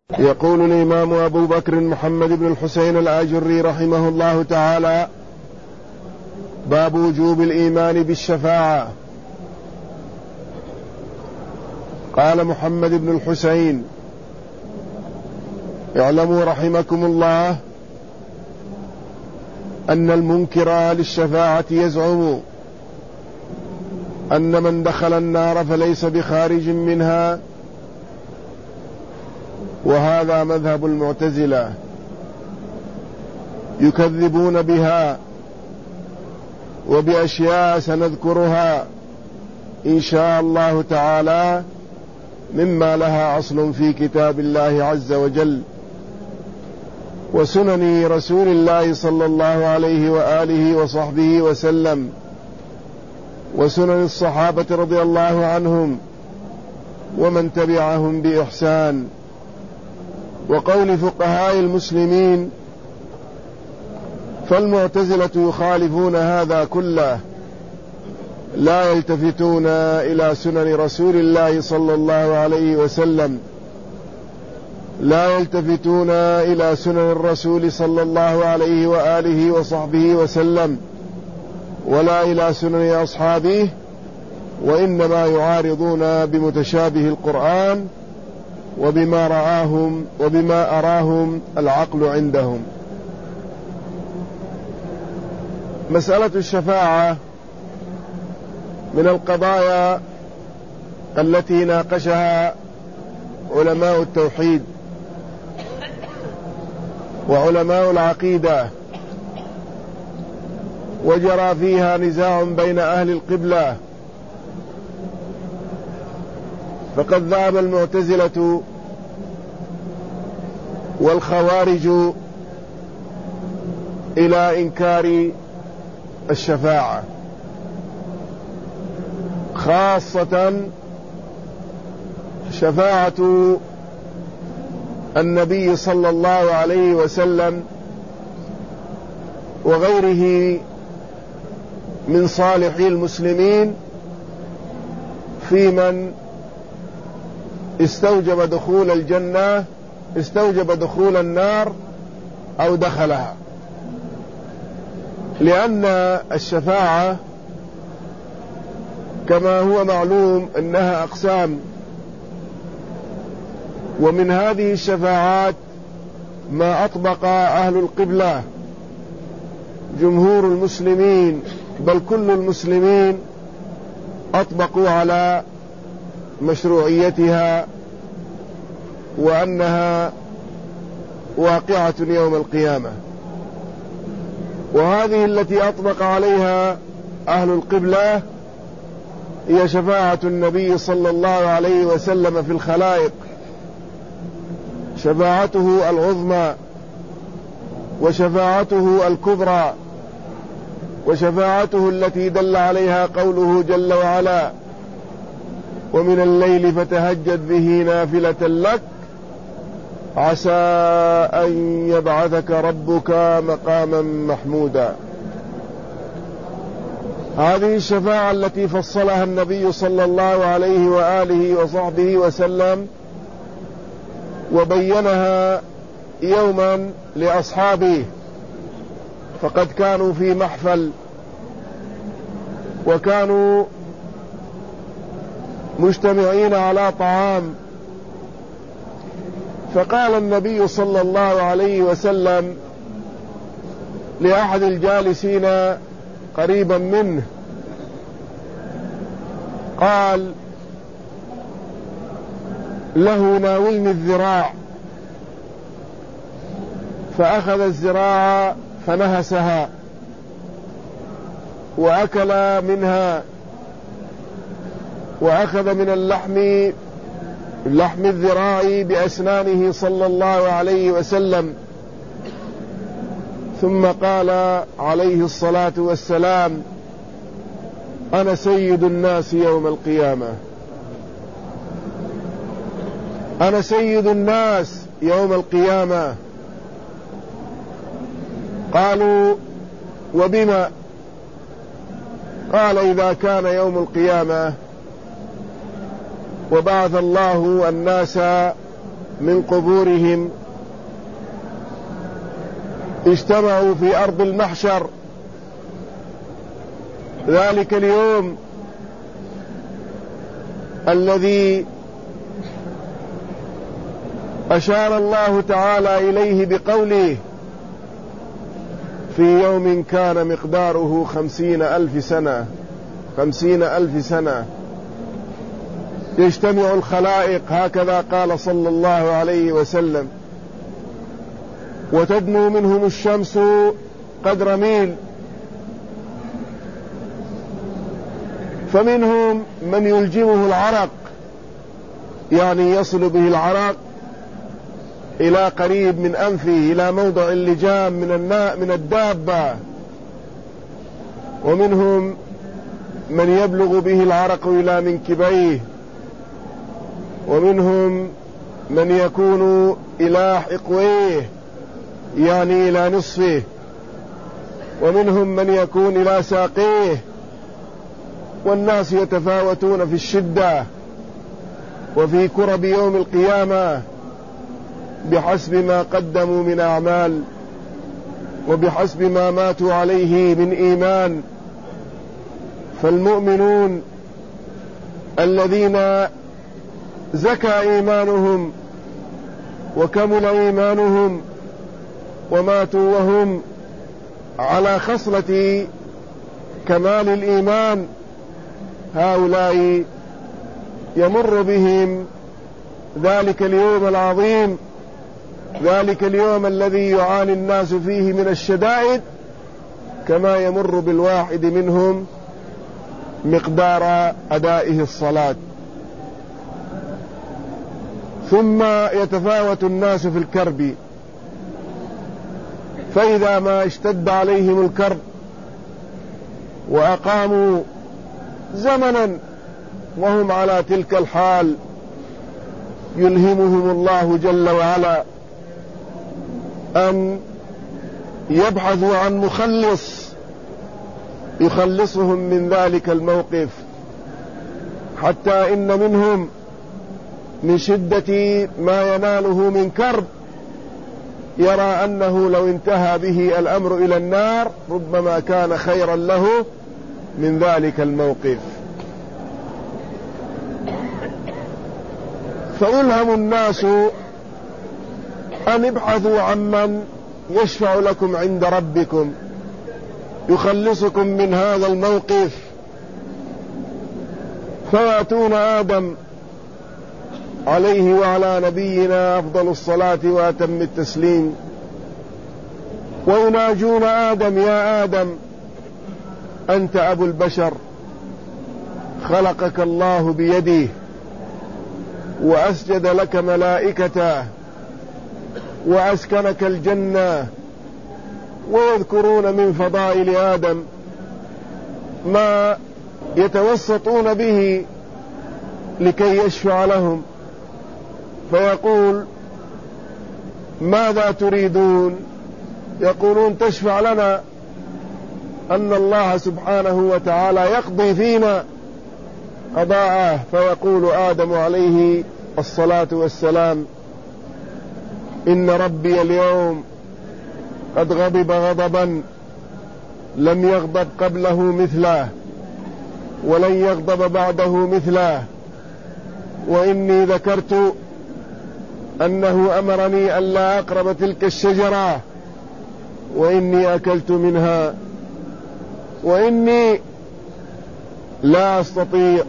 يقول الإمام أبو بكر محمد بن الحسين الآجري رحمه الله تعالى: باب وجوب الإيمان بالشفاعة. قال محمد بن الحسين: اعلموا رحمكم الله أن المنكر للشفاعة يزعم أن من دخل النار فليس بخارج منها، وهذا مذهب المعتزلة، يكذبون بها وبأشياء سنذكرها إن شاء الله تعالى مما لها أصل في كتاب الله عز وجل وسنن رسول الله صلى الله عليه وآله وصحبه وسلم وسنن الصحابة رضي الله عنهم ومن تبعهم بإحسان، وقول فقهاء المسلمين. فالمعتزلة يخالفون هذا كله، لا يلتفتون إلى سنن رسول الله صلى الله عليه وسلم، لا يلتفتون إلى سنن الرسول صلى الله عليه وآله وصحبه وسلم ولا إلى سنن أصحابه، وإنما يعارضون بمتشابه القرآن وبما أراهم العقل عندهم. مسألة الشفاعة من القضايا التي ناقشها علماء التوحيد وعلماء العقيدة، وجرى فيها نزاع بين أهل القبلة، فقد ذهب المعتزلة والخوارج إلى إنكار الشفاعة، خاصة شفاعة النبي صلى الله عليه وسلم وغيره من صالحي المسلمين في من استوجب دخول الجنة، استوجب دخول النار أو دخلها، لأن الشفاعة كما هو معلوم أنها أقسام، ومن هذه الشفاعات ما أطبق أهل القبلة جمهور المسلمين بل كل المسلمين أطبقوا على مشروعيتها وأنها واقعة يوم القيامة. وهذه التي أطبق عليها أهل القبلة هي شفاعة النبي صلى الله عليه وسلم في الخلائق، شفاعته العظمى وشفاعته الكبرى وشفاعته التي دل عليها قوله جل وعلا: ومن الليل فتهجد به نافلة لك عسى أن يبعثك ربك مقاما محمودا. هذه الشفاعة التي فصلها النبي صلى الله عليه وآله وصحبه وسلم وبينها يوما لأصحابه، فقد كانوا في محفل وكانوا مجتمعين على طعام، فقال النبي صلى الله عليه وسلم لأحد الجالسين قريبا منه، قال له: ناولني الذراع، فأخذ الذراع فنهسها وأكل منها، وأخذ من لحم الذراع بأسنانه صلى الله عليه وسلم، ثم قال عليه الصلاة والسلام: أنا سيد الناس يوم القيامة، أنا سيد الناس يوم القيامة. قالوا: وبما؟ قال: إذا كان يوم القيامة وبعث الله الناس من قبورهم اجتمعوا في أرض المحشر ذلك اليوم الذي أشار الله تعالى إليه بقوله في يوم كان مقداره 50,000 سنة يجتمع الخلائق، هكذا قال صلى الله عليه وسلم، وتدنو منهم الشمس قدر ميل، فمنهم من يلجمه العرق، يعني يصل به العرق إلى قريب من أنفه، إلى موضع اللجام من الدابة، ومنهم من يبلغ به العرق إلى منكبيه، ومنهم من يكون إلى حقويه يعني إلى نصفه، ومنهم من يكون إلى ساقيه، والناس يتفاوتون في الشدة وفي كرب يوم القيامة بحسب ما قدموا من أعمال وبحسب ما ماتوا عليه من إيمان. فالمؤمنون الذين زكى إيمانهم وكمل إيمانهم وماتوا وهم على خصلة كمال الإيمان، هؤلاء يمر بهم ذلك اليوم العظيم، ذلك اليوم الذي يعاني الناس فيه من الشدائد، كما يمر بالواحد منهم مقدار أدائه الصلاة. ثم يتفاوت الناس في الكرب، فإذا ما اشتد عليهم الكرب وأقاموا زمنا وهم على تلك الحال، يلهمهم الله جل وعلا أن يبحثوا عن مخلص يخلصهم من ذلك الموقف، حتى إن منهم من شدة ما يناله من كرب يرى أنه لو انتهى به الأمر إلى النار ربما كان خيرا له من ذلك الموقف. فيلهم الناس أن ابحثوا عمن يشفع لكم عند ربكم يخلصكم من هذا الموقف، فيأتون آدم عليه وعلى نبينا أفضل الصلاة وأتم التسليم، ويناجون آدم: يا آدم أنت أبو البشر، خلقك الله بيده وأسجد لك ملائكته وأسكنك الجنة، ويذكرون من فضائل آدم ما يتوسطون به لكي يشفع لهم، فيقول: ماذا تريدون؟ يقولون: تشفع لنا أن الله سبحانه وتعالى يقضي فينا قضاءه. فيقول آدم عليه الصلاة والسلام: إن ربي اليوم قد غضب غضبا لم يغضب قبله مثله ولن يغضب بعده مثله، وإني ذكرت أنه أمرني ألا أقرب تلك الشجرة وإني أكلت منها وإني لا أستطيع.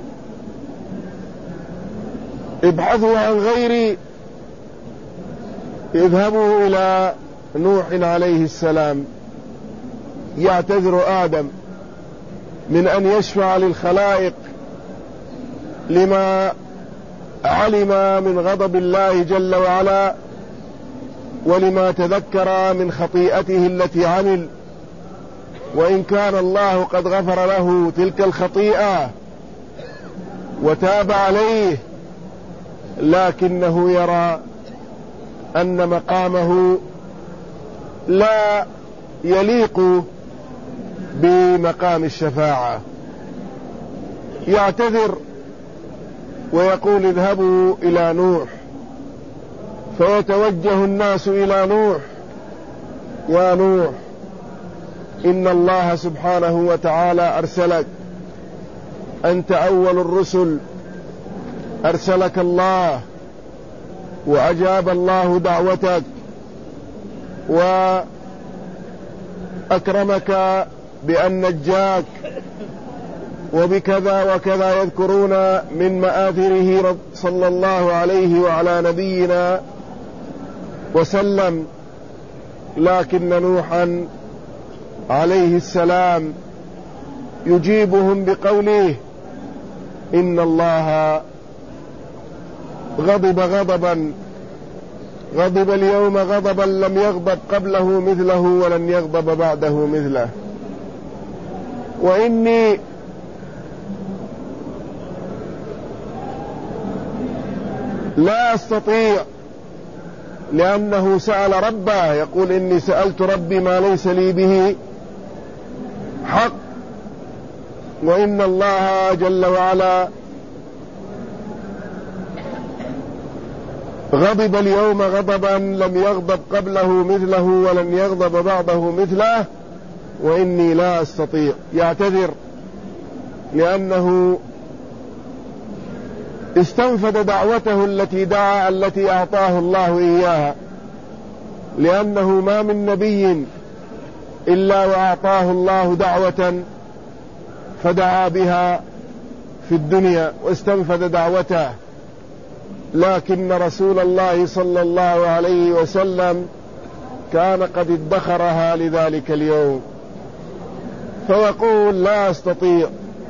ابحثوا عن غيري. اذهبوا إلى نوح عليه السلام، يعتذر آدم من أن يشفع للخلائق لما علم من غضب الله جل وعلا ولما تذكر من خطيئته التي عمل، وإن كان الله قد غفر له تلك الخطيئة وتاب عليه، لكنه يرى أن مقامه لا يليق بمقام الشفاعة. يعتذر ويقول: اذهبوا إلى نوح فيتوجه الناس إلى نوح: يا نوح، إن الله سبحانه وتعالى أرسلك، أنت أول الرسل، أرسلك الله وأجاب الله دعوتك وأكرمك بأن نجاك وبكذا وكذا، يذكرون من مآثره صلى الله عليه وعلى نبينا وسلم. لكن نوحا عليه السلام يجيبهم بقوله: إن الله غضب اليوم غضبا لم يغضب قبله مثله ولن يغضب بعده مثله، وإني لا أستطيع، لأنه سأل ربه، يقول: إني سألت ربي ما ليس لي به حق. وإن الله جل وعلا غضب اليوم غضبا لم يغضب قبله مثله ولن يغضب بعده مثله، وإني لا أستطيع. يعتذر لأنه استنفد دعوته التي أعطاه الله إياها، لأنه ما من نبي إلا وأعطاه الله دعوة فدعا بها في الدنيا واستنفد دعوته، لكن رسول الله صلى الله عليه وسلم كان قد ادخرها لذلك اليوم، فيقول: لا أستطيع.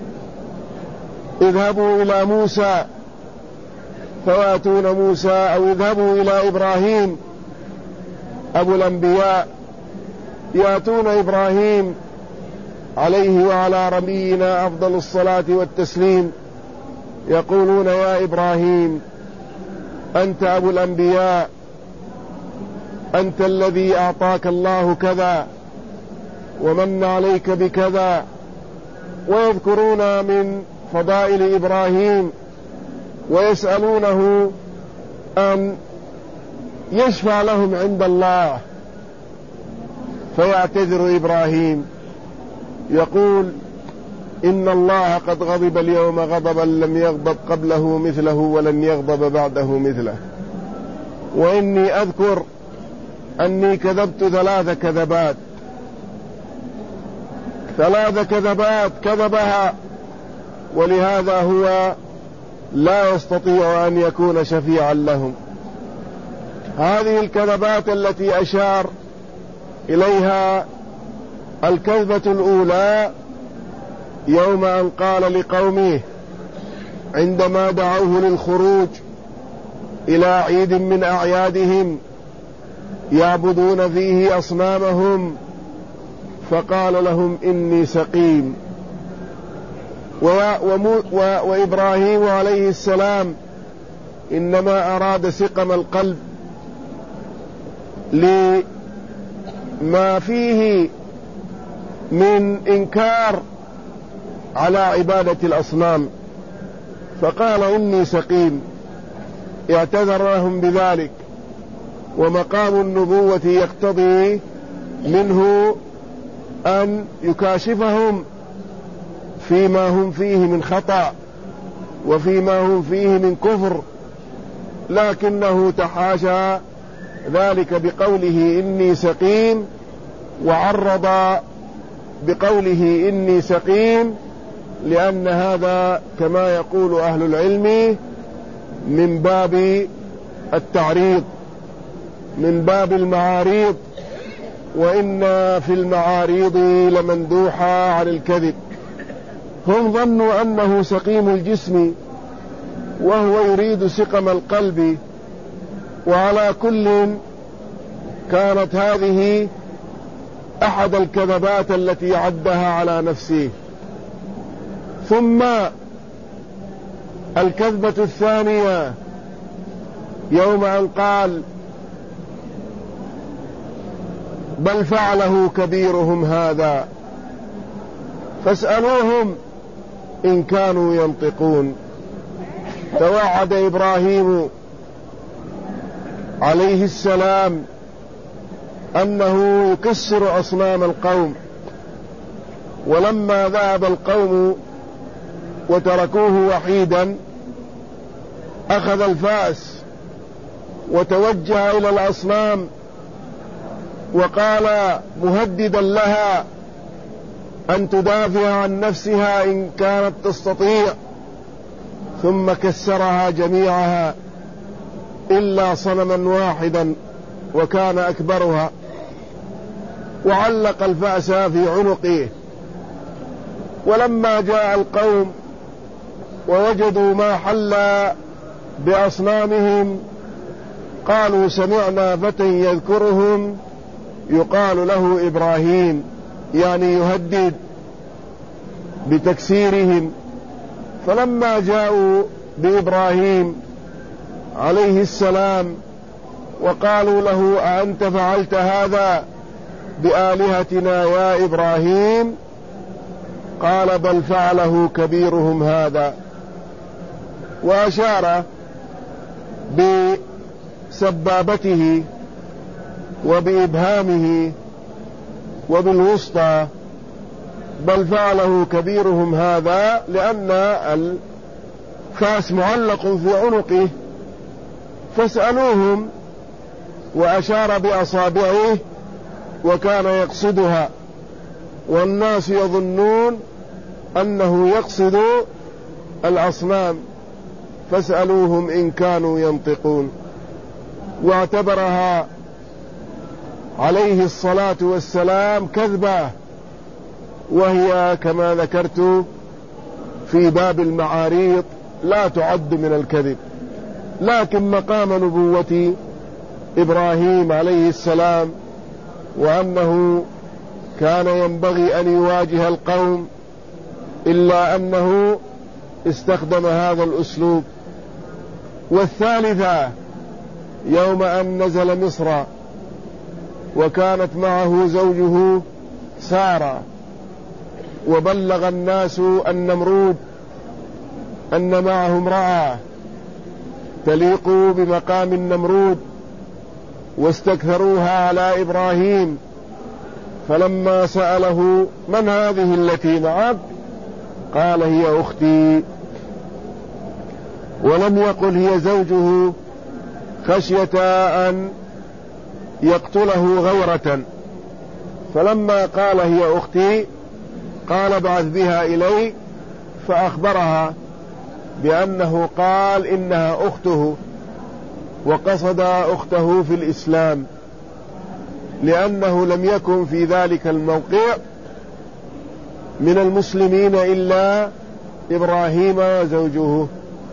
اذهبوا إلى موسى فواتون موسى، أو اذهبوا إلى إبراهيم أبو الأنبياء، يأتون إبراهيم عليه وعلى نبينا أفضل الصلاة والتسليم، يقولون: يا إبراهيم، أنت أبو الأنبياء، أنت الذي أعطاك الله كذا ومن عليك بكذا، ويذكرون من فضائل إبراهيم ويسألونه أن يشفع لهم عند الله. فيعتذر إبراهيم يقول: إن الله قد غضب اليوم غضبا لم يغضب قبله مثله ولن يغضب بعده مثله، وإني أذكر أني كذبت 3 كذبات، 3 كذبات كذبها، ولهذا هو لا يستطيع أن يكون شفيعا لهم. هذه الكذبات التي أشار إليها: الكذبة الأولى يوم أن قال لقومه عندما دعوه للخروج إلى عيد من أعيادهم يعبدون فيه أصنامهم، فقال لهم: إني سقيم. وإبراهيم عليه السلام إنما أراد سقم القلب لما فيه من إنكار على عبادة الأصنام، فقال: إني سقيم. اعتذر لهم بذلك، ومقام النبوة يقتضي منه أن يكاشفهم فيما هم فيه من خطأ وفيما هم فيه من كفر، لكنه تحاشى ذلك بقوله: إني سقيم، وعرض بقوله: إني سقيم، لأن هذا كما يقول أهل العلم من باب التعريض، من باب المعاريض، وإن في المعاريض لمندوحة عن الكذب. هم ظنوا أنه سقيم الجسم وهو يريد سقم القلب، وعلى كل كانت هذه أحد الكذبات التي عدها على نفسه. ثم الكذبة الثانية يوم أن قال: بل فعله كبيرهم هذا فاسألوهم إن كانوا ينطقون. توعد إبراهيم عليه السلام أنه يكسر أصنام القوم، ولما ذهب القوم وتركوه وحيدا أخذ الفأس وتوجه إلى الأصنام وقال مهددا لها أن تدافع عن نفسها إن كانت تستطيع، ثم كسرها جميعها إلا صنما واحدا وكان أكبرها، وعلق الفأس في عنقه. ولما جاء القوم ووجدوا ما حل بأصنامهم قالوا سمعنا فتى يذكرهم يقال له إبراهيم، يعني يهدد بتكسيرهم. فلما جاءوا بإبراهيم عليه السلام وقالوا له أأنت فعلت هذا بآلهتنا يا إبراهيم؟ قال بل فعله كبيرهم هذا، وأشار بسبابته وبإبهامه وبالوسطى، بل فعله كبيرهم هذا، لأن الفأس معلق في عنقه. فاسألوهم، وأشار بأصابعه وكان يقصدها، والناس يظنون أنه يقصد الأصنام، فاسألوهم إن كانوا ينطقون. واعتبرها عليه الصلاة والسلام كذبة، وهي كما ذكرت في باب المعاريض لا تعد من الكذب، لكن مقام نبوة إبراهيم عليه السلام وأنه كان ينبغي أن يواجه القوم، إلا أنه استخدم هذا الأسلوب. والثالثة يوم أن نزل مصر وكانت معه زوجه سارة، وبلغ الناس النمرود أن معه امرأة تليق بمقام النمرود، واستكثروها على إبراهيم. فلما سأله من هذه التي معك؟ قال هي أختي، ولم يقل هي زوجه خشية أن يقتله غيرة. فلما قال هي أختي قال بعث بها إلي، فأخبرها بأنه قال إنها أخته، وقصد أخته في الإسلام، لأنه لم يكن في ذلك الموقع من المسلمين إلا إبراهيم وزوجه،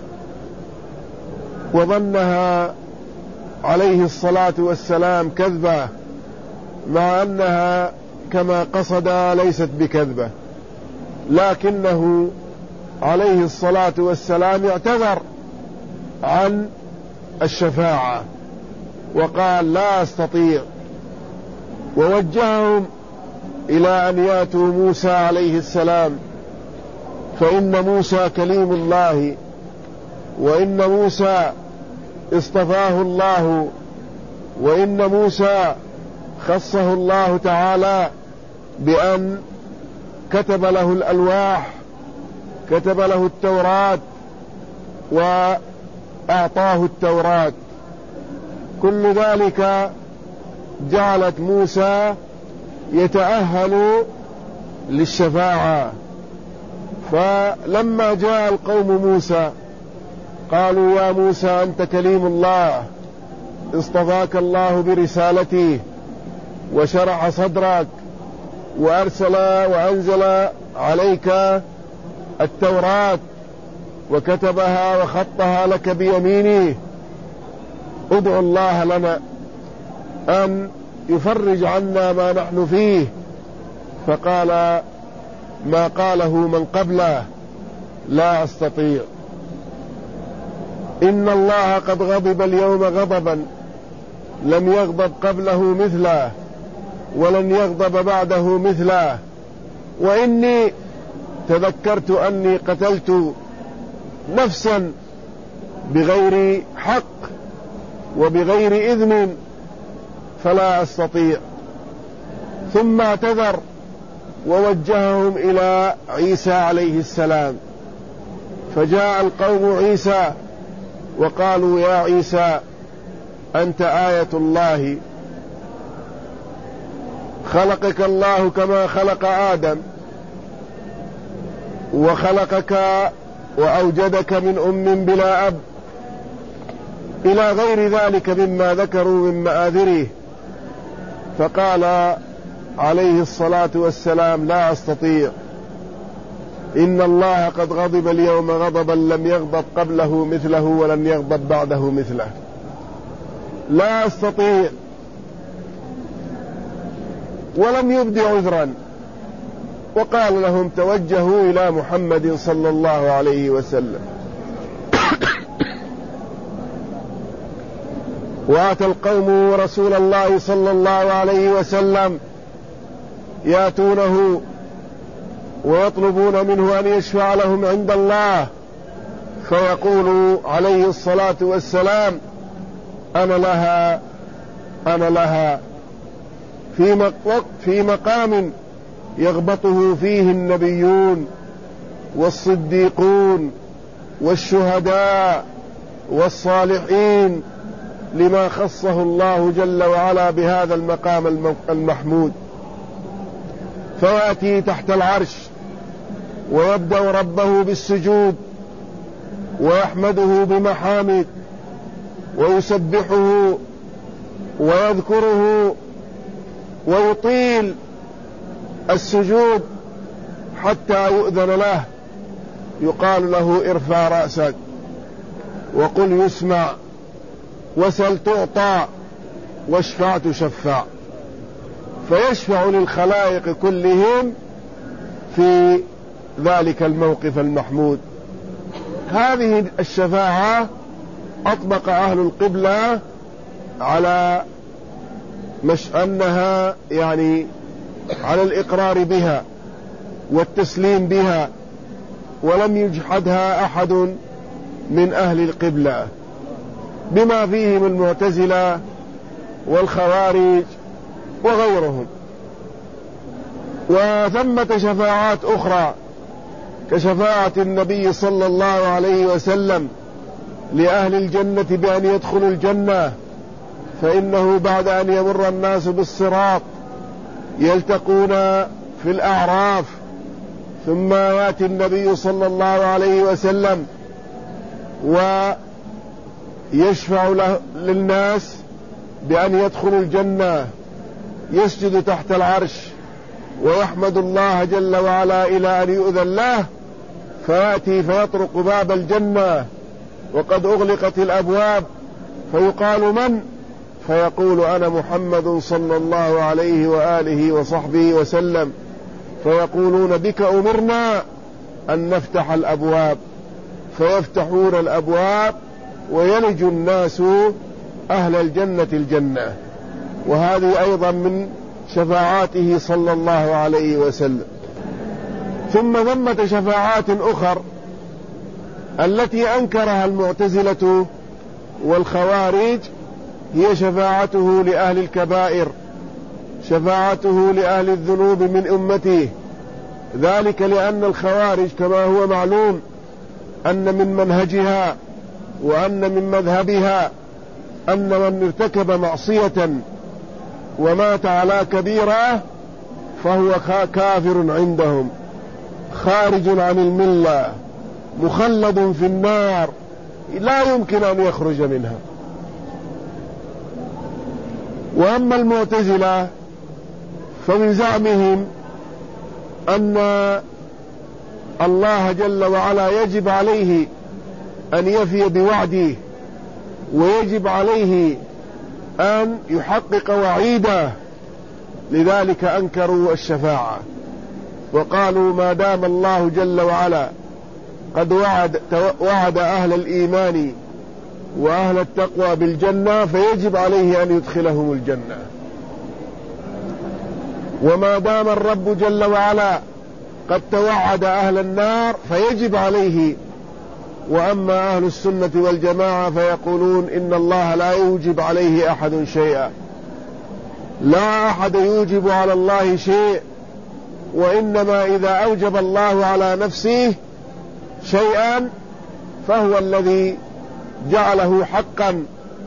وظنها عليه الصلاة والسلام كذبة، مع أنها كما قصد ليست بكذبة، لكنه عليه الصلاة والسلام اعتذر عن الشفاعة وقال لا أستطيع، ووجههم إلى أن ياتوا موسى عليه السلام، فإن موسى كليم الله، وإن موسى اصطفاه الله، وإن موسى خصه الله تعالى بأن كتب له الألواح، كتب له التوراة وأعطاه التوراة. كل ذلك جعلت موسى يتأهل للشفاعة. فلما جاء القوم موسى قالوا يا موسى أنت كليم الله، اصطفاك الله برسالته وشرح صدرك وأرسل وأنزل عليك التوراة وكتبها وخطها لك بيمينه، ادعو الله لنا أن يفرج عنا ما نحن فيه. فقال ما قاله من قبله لا أستطيع، إن الله قد غضب اليوم غضبا لم يغضب قبله مثله ولن يغضب بعده مثله، وإني تذكرت أني قتلت نفسا بغير حق وبغير إذن فلا أستطيع. ثم اعتذر ووجههم إلى عيسى عليه السلام، فجاء القوم عيسى وقالوا يا عيسى أنت آية الله، خلقك الله كما خلق آدم، وخلقك وأوجدك من أم بلا أب، إلى غير ذلك مما ذكروا من مآذره. فقال عليه الصلاة والسلام لا أستطيع، إن الله قد غضب اليوم غضبا لم يغضب قبله مثله ولن يغضب بعده مثله، لا أستطيع. ولم يبد عذرا، وقال لهم توجهوا إلى محمد صلى الله عليه وسلم. وأتى القوم رسول الله صلى الله عليه وسلم يأتونه ويطلبون منه أن يشفع لهم عند الله، فيقول عليه الصلاة والسلام أنا لها أنا لها، في مقام يغبطه فيه النبيون والصديقون والشهداء والصالحين، لما خصه الله جل وعلا بهذا المقام المحمود. فيأتي تحت العرش ويبدأ ربه بالسجود ويحمده بمحامد ويسبحه ويذكره ويطيل السجود حتى يؤذن له، يقال له ارفع رأسك وقل يسمع وسل تعطى واشفع تشفع، فيشفع للخلائق كلهم في ذلك الموقف المحمود. هذه الشفاعة أطبق أهل القبلة على أنها يعني على الإقرار بها والتسليم بها، ولم يجحدها أحد من أهل القبلة، بما فيهم المعتزلة والخوارج وغيرهم. وثمة شفاعات أخرى كشفاعة النبي صلى الله عليه وسلم لأهل الجنة بأن يدخلوا الجنة، فإنه بعد أن يمر الناس بالصراط يلتقون في الأعراف، ثم يأتي النبي صلى الله عليه وسلم ويشفع للناس بأن يدخلوا الجنة، يسجد تحت العرش ويحمد الله جل وعلا إلى أن يؤذن له، فيأتي فيطرق باب الجنة وقد أغلقت الأبواب، فيقال من؟ فيقول أنا محمد صلى الله عليه وآله وصحبه وسلم، فيقولون بك أمرنا أن نفتح الأبواب، فيفتحون الأبواب ويلج الناس أهل الجنة الجنة. وهذه أيضا من شفاعاته صلى الله عليه وسلم. ثم ثمة شفاعات أخر التي أنكرها المعتزلة والخوارج، هي شفاعته لأهل الكبائر، شفاعته لأهل الذنوب من أمته، ذلك لأن الخوارج كما هو معلوم أن من منهجها وأن من مذهبها أن من ارتكب معصية ومات على كبيرة فهو كافر عندهم، خارج عن الملة، مخلد في النار، لا يمكن أن يخرج منها. وأما المعتزلة فمن زعمهم أن الله جل وعلا يجب عليه أن يفي بوعده، ويجب عليه أن يحقق وعيده، لذلك أنكروا الشفاعة وقالوا ما دام الله جل وعلا قد وعد أهل الإيمان وأهل التقوى بالجنة فيجب عليه أن يدخلهم الجنة، وما دام الرب جل وعلا قد توعد أهل النار فيجب عليه وأما أهل السنة والجماعة فيقولون إن الله لا يوجب عليه أحد شيئا، لا أحد يوجب على الله شيء، وإنما إذا أوجب الله على نفسه شيئا فهو الذي جعله حقا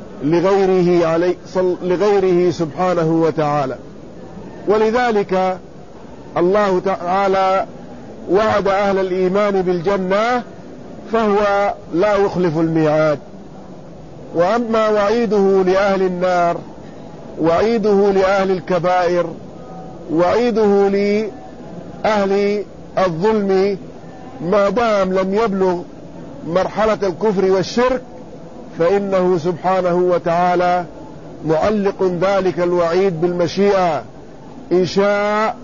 لغيره سبحانه وتعالى. ولذلك الله تعالى وعد أهل الإيمان بالجنة فهو لا يخلف الميعاد. وأما وعيده لأهل النار، وعيده لأهل الكبائر، وعيده لأهل الظلم ما دام لم يبلغ مرحلة الكفر والشرك، فإنه سبحانه وتعالى معلق ذلك الوعيد بالمشيئة، إن شاء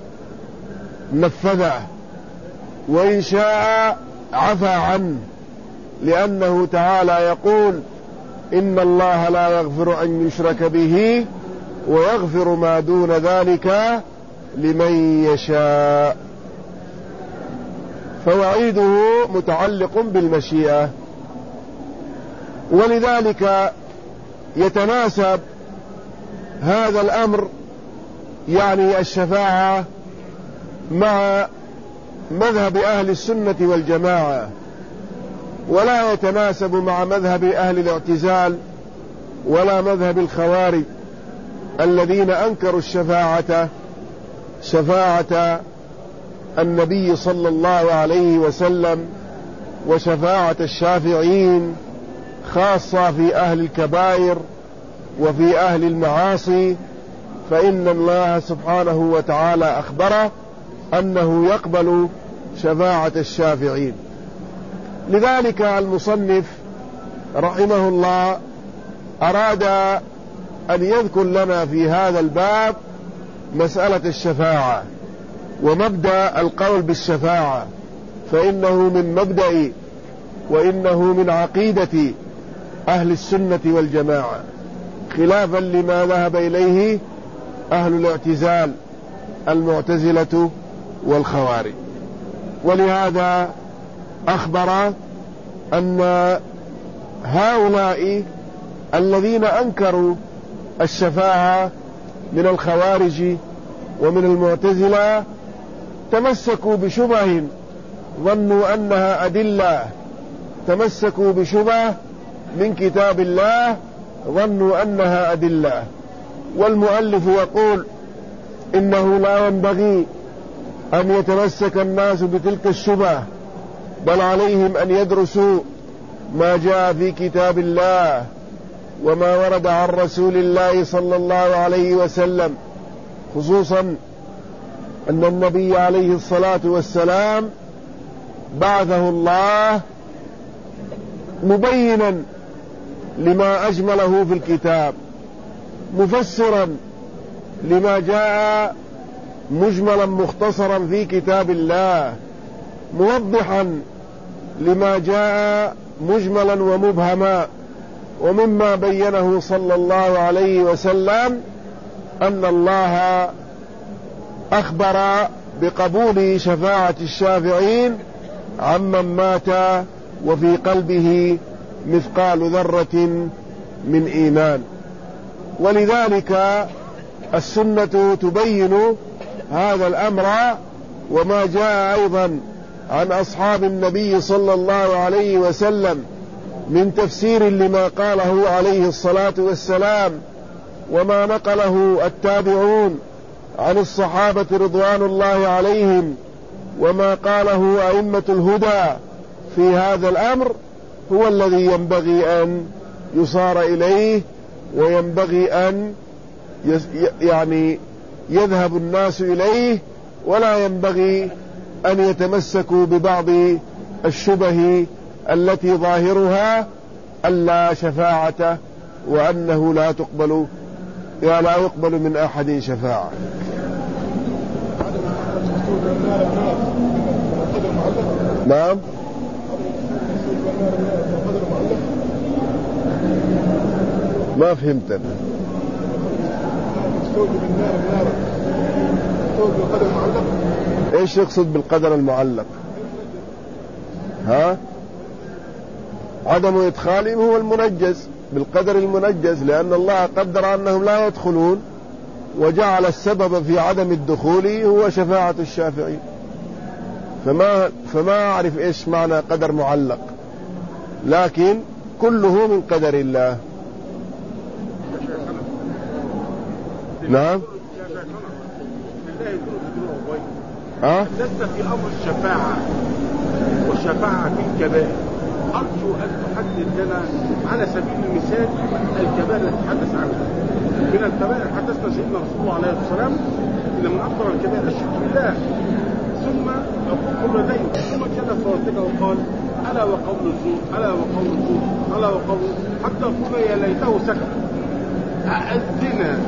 نفذه وإن شاء عفى عنه، لأنه تعالى يقول إن الله لا يغفر أن يشرك به ويغفر ما دون ذلك لمن يشاء. فوعيده متعلق بالمشيئة. ولذلك يتناسب هذا الأمر يعني الشفاعة مع مذهب أهل السنة والجماعة، ولا يتناسب مع مذهب أهل الاعتزال ولا مذهب الخوارج الذين أنكروا شفاعة النبي صلى الله عليه وسلم وشفاعة الشافعين، خاصة في أهل الكبائر وفي أهل المعاصي، فإن الله سبحانه وتعالى أخبره أنه يقبل شفاعة الشافعين. لذلك المصنف رحمه الله أراد أن يذكر لنا في هذا الباب مسألة الشفاعة ومبدأ القول بالشفاعة، فإنه من مبدأ وإنه من عقيدة أهل السنة والجماعة، خلافا لما ذهب إليه أهل الاعتزال المعتزلة والخوارج. ولهذا أخبر أن هؤلاء الذين أنكروا الشفاعة من الخوارج ومن المعتزلة تمسكوا بشبه ظنوا أنها أدلة، تمسكوا بشبه من كتاب الله ظنوا أنها أدلة. والمؤلف يقول إنه لا ينبغي أن يتمسك الناس بتلك الشبه، بل عليهم أن يدرسوا ما جاء في كتاب الله وما ورد عن رسول الله صلى الله عليه وسلم، خصوصا أن النبي عليه الصلاة والسلام بعثه الله مبينا لما أجمله في الكتاب، مفسرا لما جاء مجملا مختصرا في كتاب الله، موضحا لما جاء مجملا ومبهما. ومما بينه صلى الله عليه وسلم أن الله أخبر بقبول شفاعة الشافعين عمن مات وفي قلبه مثقال ذرة من إيمان. ولذلك السنة تبين هذا الأمر، وما جاء أيضا عن أصحاب النبي صلى الله عليه وسلم من تفسير لما قاله عليه الصلاة والسلام، وما نقله التابعون عن الصحابة رضوان الله عليهم، وما قاله أئمة الهدى في هذا الأمر، هو الذي ينبغي أن يصار إليه، وينبغي أن يعني يذهب الناس إليه، ولا ينبغي أن يتمسكوا ببعض الشبه التي ظاهرها ألا شفاعة، وأنه لا يقبل من أحد شفاعة. نعم. ما فهمت. ايش يقصد بالقدر المعلق؟ ها؟ عدم إدخالهم هو المنجز بالقدر المنجز، لأن الله قدر أنهم لا يدخلون وجعل السبب في عدم الدخول هو شفاعة الشافعين. فما أعرف إيش معنى قدر معلق، لكن كله من قدر الله. نعم. لست في أمر الشفاعة والشفاعة في الكبائر، أرجو أن تحدد لنا على سبيل المثال الكبائر التي تحدث عنها. من الكبائر حدثنا سيدنا رسول الله عليه الصلاة والسلام إن من أكبر الكبائر الشرك بالله، ثم عقوق الوالدين، ثم جلس وارتجى وقال ألا وقول الزور، ألا وقول الزور، ألا وقول، حتى قل يا ليته سكت. الزنا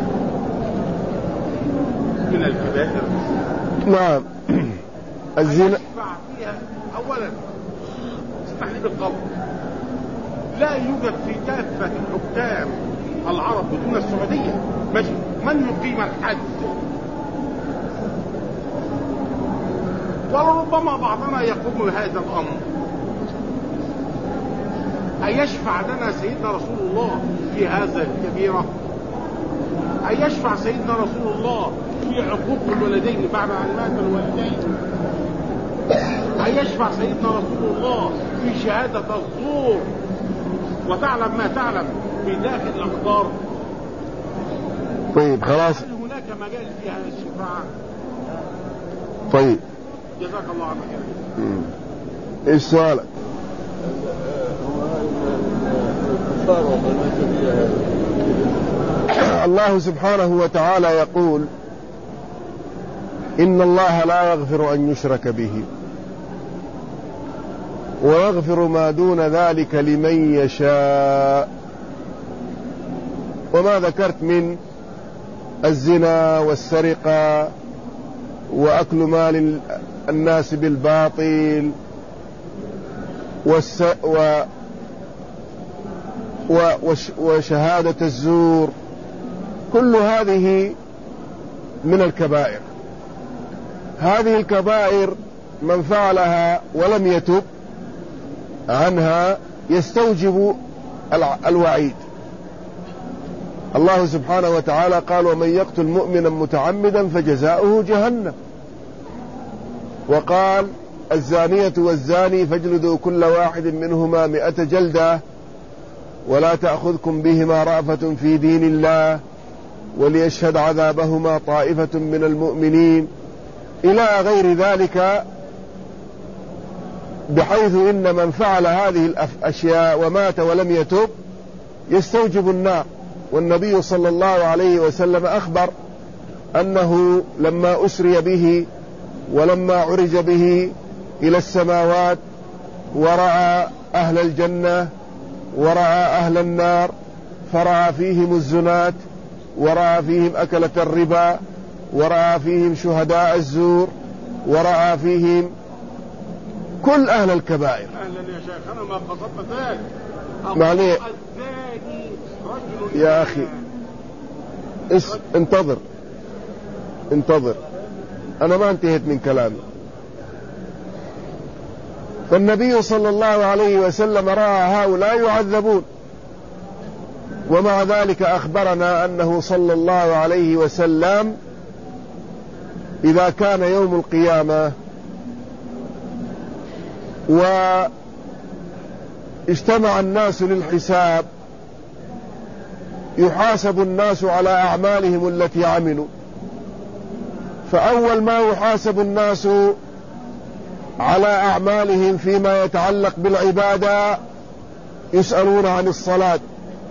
من الكبائر. نعم. الزنا يشفع فيها أولا استحليل القول، لا يوجد في كافة الحكام العرب بدون السعودية ماشي من يقيم الحد، ولربما بعضنا يقوم بهذا الأمر. أيشفع لنا سيدنا رسول الله في هذا الكبيرة؟ أيشفع سيدنا رسول الله في عقوق الوالدين بعد أن مات الوالدين؟ أيشفع سيدنا رسول الله في شهادة الزور وتعلم ما تعلم في داخل الأقدار؟ طيب خلاص. هل هناك مجال في هذه الشفاعة؟ طيب جزاك الله خيرا. ايش سؤالك؟ الله سبحانه وتعالى يقول إن الله لا يغفر أن يشرك به ويغفر ما دون ذلك لمن يشاء. وما ذكرت من الزنا والسرقة وأكل مال الناس بالباطل وشهادة الزور، كل هذه من الكبائر. هذه الكبائر من فعلها ولم يتب عنها يستوجب الوعيد. الله سبحانه وتعالى قال ومن يقتل مؤمنا متعمدا فجزاؤه جهنم، وقال الزانية والزاني فاجلدوا كل واحد منهما 100 جلدة ولا تأخذكم بهما رأفة في دين الله وليشهد عذابهما طائفة من المؤمنين إلى غير ذلك، بحيث إن من فعل هذه الأشياء ومات ولم يتب يستوجب النار. والنبي صلى الله عليه وسلم أخبر أنه لما أسري به ولما عرج به إلى السماوات ورأى أهل الجنة ورأى أهل النار، فرأى فيهم الزنات ورأى فيهم أكلة الربا ورأى فيهم شهداء الزور ورأى فيهم كل أهل الكبائر. أهلا يا شيخ، أنا ما قصدت ذلك. معليه يا أخي، انتظر أنا ما انتهيت من كلامي. فالنبي صلى الله عليه وسلم رأى هؤلاء يعذبون، ومع ذلك أخبرنا أنه صلى الله عليه وسلم إذا كان يوم القيامة واجتمع الناس للحساب يحاسب الناس على أعمالهم التي عملوا، فأول ما يحاسب الناس على أعمالهم فيما يتعلق بالعبادة يسألون عن الصلاة،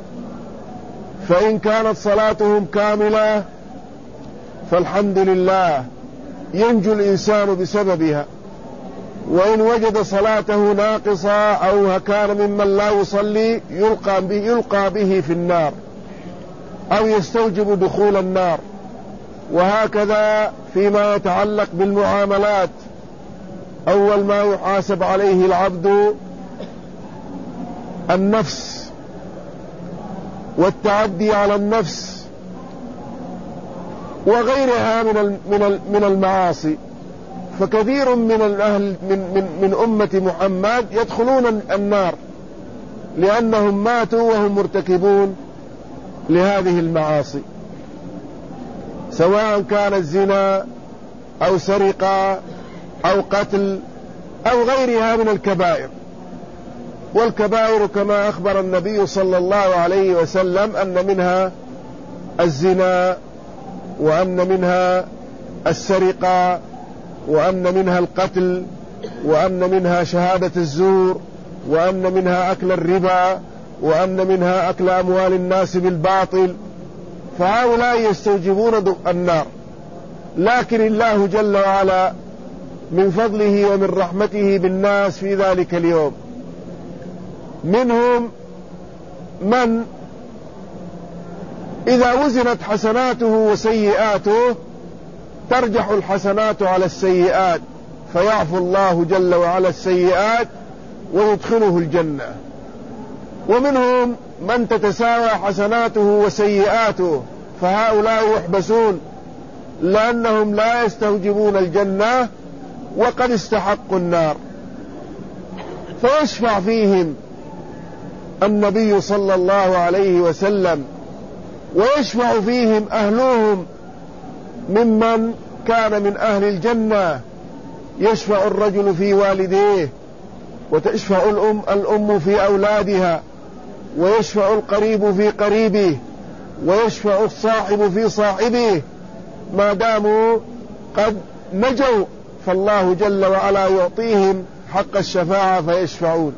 فإن كانت صلاتهم كاملة فالحمد لله ينجو الإنسان بسببها، وإن وجد صلاته ناقصة أو كان ممن لا يصلي يلقى به في النار أو يستوجب دخول النار. وهكذا فيما يتعلق بالمعاملات، أول ما يحاسب عليه العبد النفس والتعدي على النفس وغيرها من المعاصي. فكثير من الأهل من أمة محمد يدخلون النار لأنهم ماتوا وهم مرتكبون لهذه المعاصي، سواء كان الزنا أو سرقة أو قتل أو غيرها من الكبائر. والكبائر كما أخبر النبي صلى الله عليه وسلم أن منها الزنا، وأن منها السرقة، وأن منها القتل، وأن منها شهادة الزور، وأن منها أكل الربا، وأن منها أكل أموال الناس بالباطل. فهؤلاء يستوجبون النار، لكن الله جل وعلا من فضله ومن رحمته بالناس في ذلك اليوم منهم من إذا وزنت حسناته وسيئاته ترجح الحسنات على السيئات، فيعفو الله جل وعلا السيئات ويدخله الجنة. ومنهم من تتساوى حسناته وسيئاته، فهؤلاء يحبسون لأنهم لا يستوجبون الجنة وقد استحقوا النار، فيشفع فيهم النبي صلى الله عليه وسلم، ويشفع فيهم أهلهم ممن كان من أهل الجنة. يشفع الرجل في والديه، وتشفع الأم في أولادها، ويشفع القريب في قريبه، ويشفع الصاحب في صاحبه، ما داموا قد نجوا فالله جل وعلا يعطيهم حق الشفاعة فيشفعون.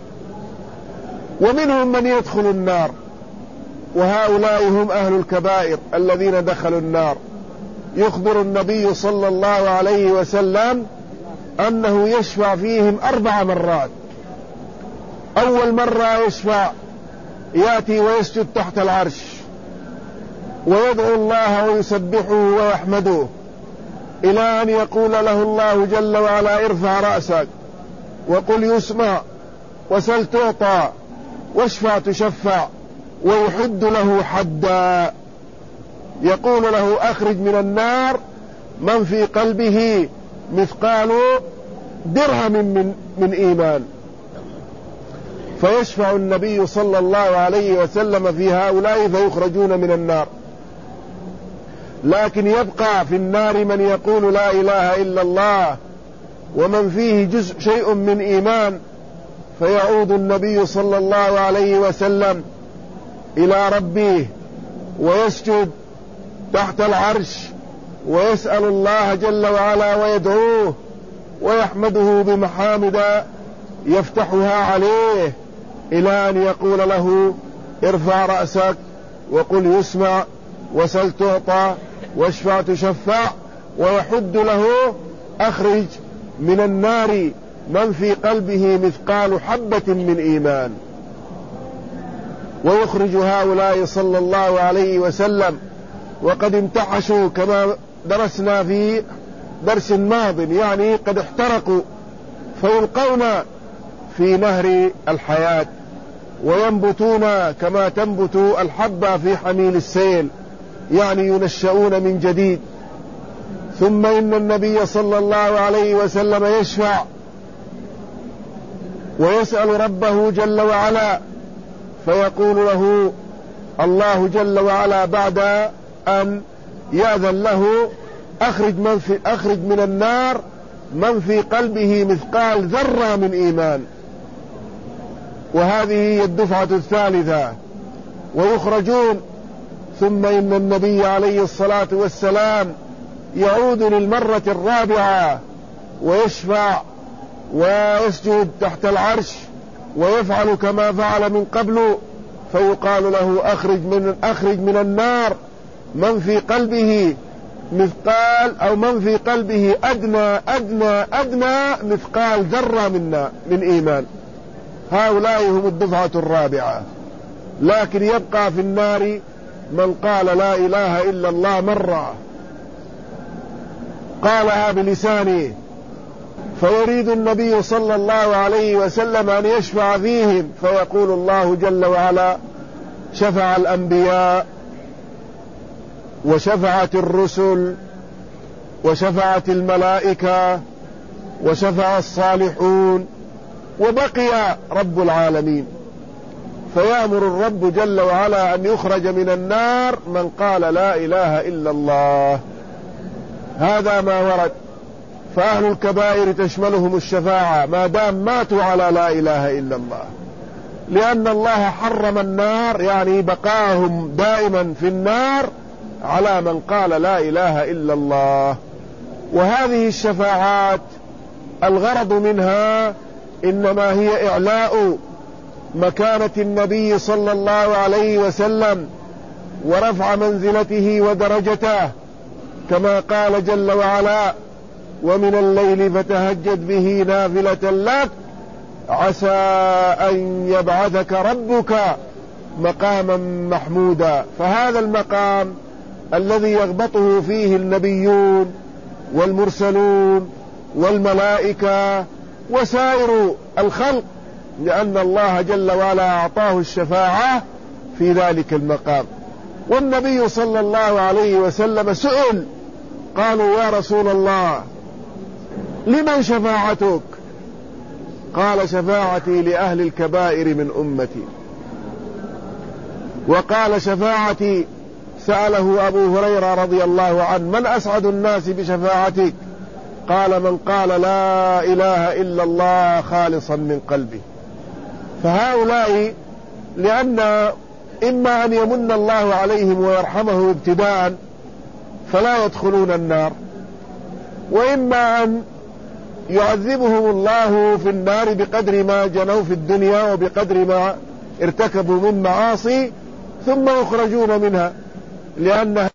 ومنهم من يدخل النار، وهؤلاء هم أهل الكبائر الذين دخلوا النار. يخبر النبي صلى الله عليه وسلم أنه يشفع فيهم 4 مرات. أول مرة يشفع يأتي ويسجد تحت العرش ويدعو الله ويسبحه ويحمده، إلى أن يقول له الله جل وعلا ارفع رأسك وقل يسمع وسل تعطى واشفع تشفع، ويحد له حدا، يقول له أخرج من النار من في قلبه مثقال درهم من إيمان. فيشفع النبي صلى الله عليه وسلم في هؤلاء فيخرجون من النار. لكن يبقى في النار من يقول لا إله إلا الله ومن فيه شيء من إيمان، فيعود النبي صلى الله عليه وسلم إلى ربه ويسجد تحت العرش ويسأل الله جل وعلا ويدعوه ويحمده بمحامد يفتحها عليه، إلى أن يقول له ارفع رأسك وقل يسمع وسل تعطى واشفع تشفع، ويحد له أخرج من النار من في قلبه مثقال حبة من إيمان. ويخرج هؤلاء صلى الله عليه وسلم وقد امتحشوا كما درسنا في درس ماض، يعني قد احترقوا، فيلقون في نهر الحياة وينبتون كما تنبت الحبة في حميل السيل، يعني ينشؤون من جديد. ثم إن النبي صلى الله عليه وسلم يشفع ويسأل ربه جل وعلا، فيقول له الله جل وعلا بعد أن يأذن له أخرج من النار من في قلبه مثقال ذرة من إيمان. وهذه هي الدفعة الثالثة، ويخرجون. ثم إن النبي عليه الصلاة والسلام يعود للمرة الرابعة ويشفع ويسجد تحت العرش ويفعل كما فعل من قبل، فيقال له أخرج من النار من في قلبه مثقال أو من في قلبه أدنى مثقال ذرة من إيمان. هؤلاء هم الدفعة الرابعة. لكن يبقى في النار من قال لا إله إلا الله مرة، قالها بلسانه، فيريد النبي صلى الله عليه وسلم أن يشفع فيهم، فيقول الله جل وعلا شفع الأنبياء وشفعت الرسل وشفعت الملائكة وشفع الصالحون وبقي رب العالمين. فيأمر الرب جل وعلا أن يخرج من النار من قال لا إله إلا الله. هذا ما ورد. فأهل الكبائر تشملهم الشفاعة ما دام ماتوا على لا إله إلا الله، لأن الله حرم النار، يعني بقاهم دائما في النار على من قال لا إله إلا الله. وهذه الشفاعات الغرض منها إنما هي إعلاء مكانة النبي صلى الله عليه وسلم ورفع منزلته ودرجته، كما قال جل وعلا: ومن الليل فتهجد به نافلة لك عسى أن يبعثك ربك مقاما محمودا. فهذا المقام الذي يغبطه فيه النبيون والمرسلون والملائكة وسائر الخلق، لأن الله جل وعلا أعطاه الشفاعة في ذلك المقام. والنبي صلى الله عليه وسلم سئل، قالوا: يا رسول الله لمن شفاعتك؟ قال: شفاعتي لأهل الكبائر من أمتي. وقال: شفاعتي، سأله أبو هريرة رضي الله عنه: من أسعد الناس بشفاعتك؟ قال: من قال لا إله إلا الله خالصا من قلبه. فهؤلاء لأن إما أن يمن الله عليهم ويرحمهم ابتداء فلا يدخلون النار، وإما أن يعذبهم الله في النار بقدر ما جنوا في الدنيا وبقدر ما ارتكبوا من معاصي ثم يخرجون منها، لأنها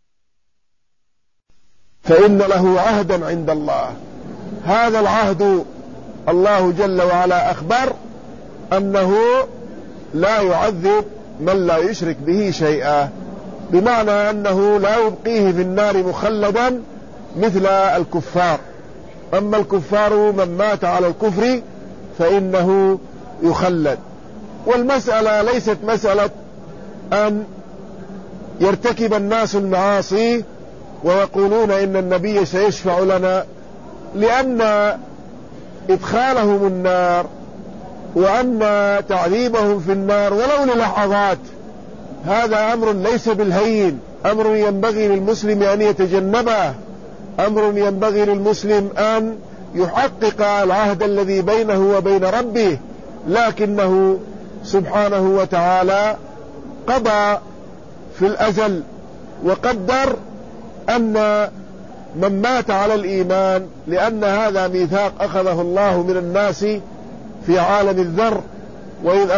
فإن له عهدا عند الله. هذا العهد الله جل وعلا أخبر أنه لا يعذب من لا يشرك به شيئا، بمعنى أنه لا يبقيه في النار مخلدا مثل الكفار. أما الكفار من مات على الكفر فإنه يخلد. والمسألة ليست مسألة أن يرتكب الناس المعاصي ويقولون إن النبي سيشفع لنا، لأن إدخالهم النار وأن تعذيبهم في النار ولو للحظات هذا أمر ليس بالهين، أمر ينبغي للمسلم أن يتجنبه، أمر ينبغي للمسلم أن يحقق العهد الذي بينه وبين ربه. لكنه سبحانه وتعالى قضى في الأزل وقدر أن من مات على الإيمان، لأن هذا ميثاق أخذه الله من الناس في عالم الذر، وإذ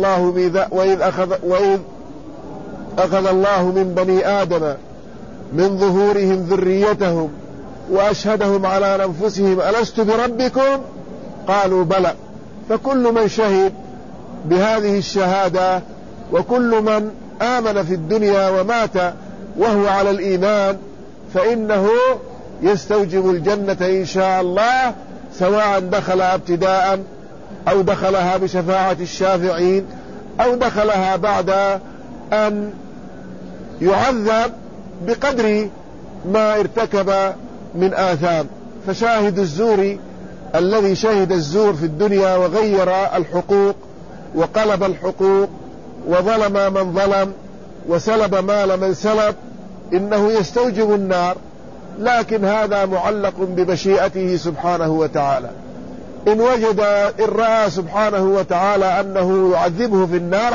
أخذ الله من بني آدم من ظهورهم ذريتهم وأشهدهم على أنفسهم ألست بربكم؟ قالوا بلى. فكل من شهد بهذه الشهادة وكل من آمن في الدنيا ومات وهو على الإيمان فإنه يستوجب الجنة إن شاء الله، سواء دخلها ابتداء أو دخلها بشفاعة الشافعين أو دخلها بعد أن يعذب بقدر ما ارتكب من آثام. فشاهد الزور الذي شهد الزور في الدنيا وغير الحقوق وقلب الحقوق وظلم من ظلم وسلب مال من سلب إنه يستوجب النار، لكن هذا معلق بمشيئته سبحانه وتعالى. إن رأى سبحانه وتعالى أنه يعذبه في النار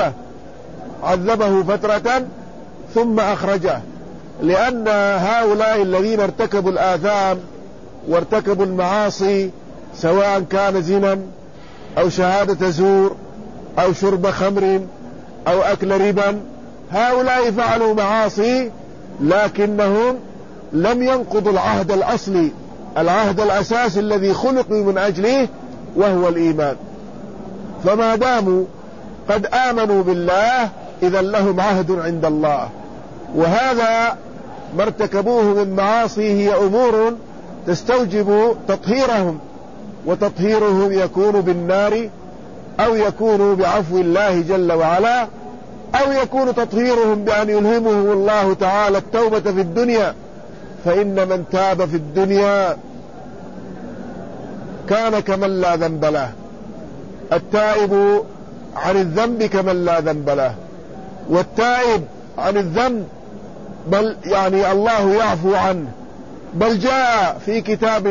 عذبه فترة ثم أخرجه، لأن هؤلاء الذين ارتكبوا الآثام وارتكبوا المعاصي سواء كان زنا أو شهادة زور أو شرب خمر أو أكل ربا، هؤلاء فعلوا معاصي لكنهم لم ينقضوا العهد الأصلي، العهد الأساسي الذي خلقوا من أجله وهو الإيمان. فما داموا قد آمنوا بالله إذا لهم عهد عند الله. وهذا ما ارتكبوه من معاصي هي أمور تستوجب تطهيرهم، وتطهيرهم يكون بالنار أو يكون بعفو الله جل وعلا، أو يكون تطهيرهم بأن يلهمهم الله تعالى التوبة في الدنيا. فإن من تاب في الدنيا كان كمن لا ذنب له. التائب عن الذنب كمن لا ذنب له، والتائب عن الذنب بل يعني الله يعفو عنه. بل جاء في كتاب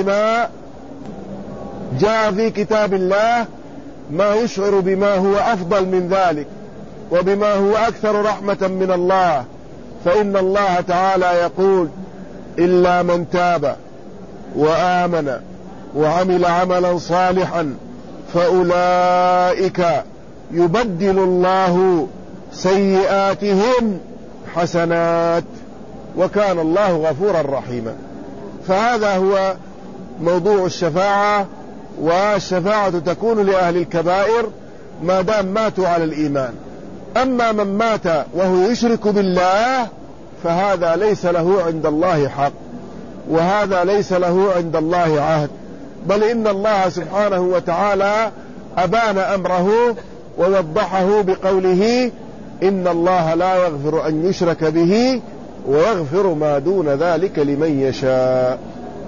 الله ما يشعر بما هو أفضل من ذلك وبما هو أكثر رحمة من الله. فإن الله تعالى يقول: إلا من تاب وآمن وعمل عملا صالحا فأولئك يبدل الله سيئاتهم حسنات وكان الله غفورا رحيما. فهذا هو موضوع الشفاعة، والشفاعة تكون لأهل الكبائر ما دام ماتوا على الإيمان. أما من مات وهو يشرك بالله فهذا ليس له عند الله حق، وهذا ليس له عند الله عهد، بل إن الله سبحانه وتعالى أبان أمره ووضحه بقوله: إن الله لا يغفر أن يشرك به ويغفر ما دون ذلك لمن يشاء.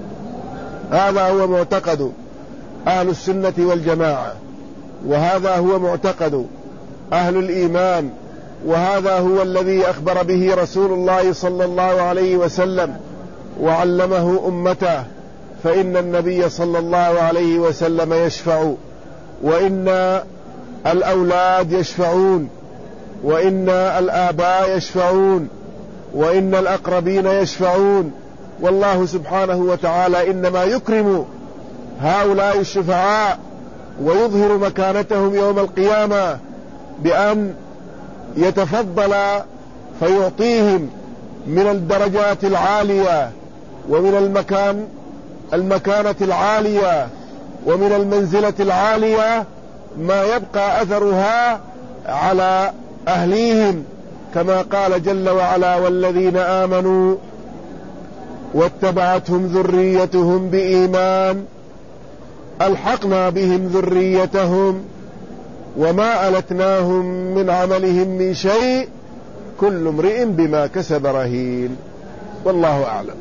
هذا هو معتقد أهل السنة والجماعة، وهذا هو معتقد أهل الإيمان، وهذا هو الذي أخبر به رسول الله صلى الله عليه وسلم وعلمه أمته. فإن النبي صلى الله عليه وسلم يشفع، وإن الأولاد يشفعون، وإن الآباء يشفعون، وإن الأقربين يشفعون. والله سبحانه وتعالى إنما يكرم هؤلاء الشفعاء ويظهر مكانتهم يوم القيامة بأن يتفضل فيعطيهم من الدرجات العالية ومن المكانة العالية ومن المنزلة العالية ما يبقى أثرها على أهليهم، كما قال جل وعلا: والذين آمنوا واتبعتهم ذريتهم بإيمان ألحقنا بهم ذريتهم وما ألتناهم من عملهم من شيء كل امرئ بما كسب رهين والله أعلم.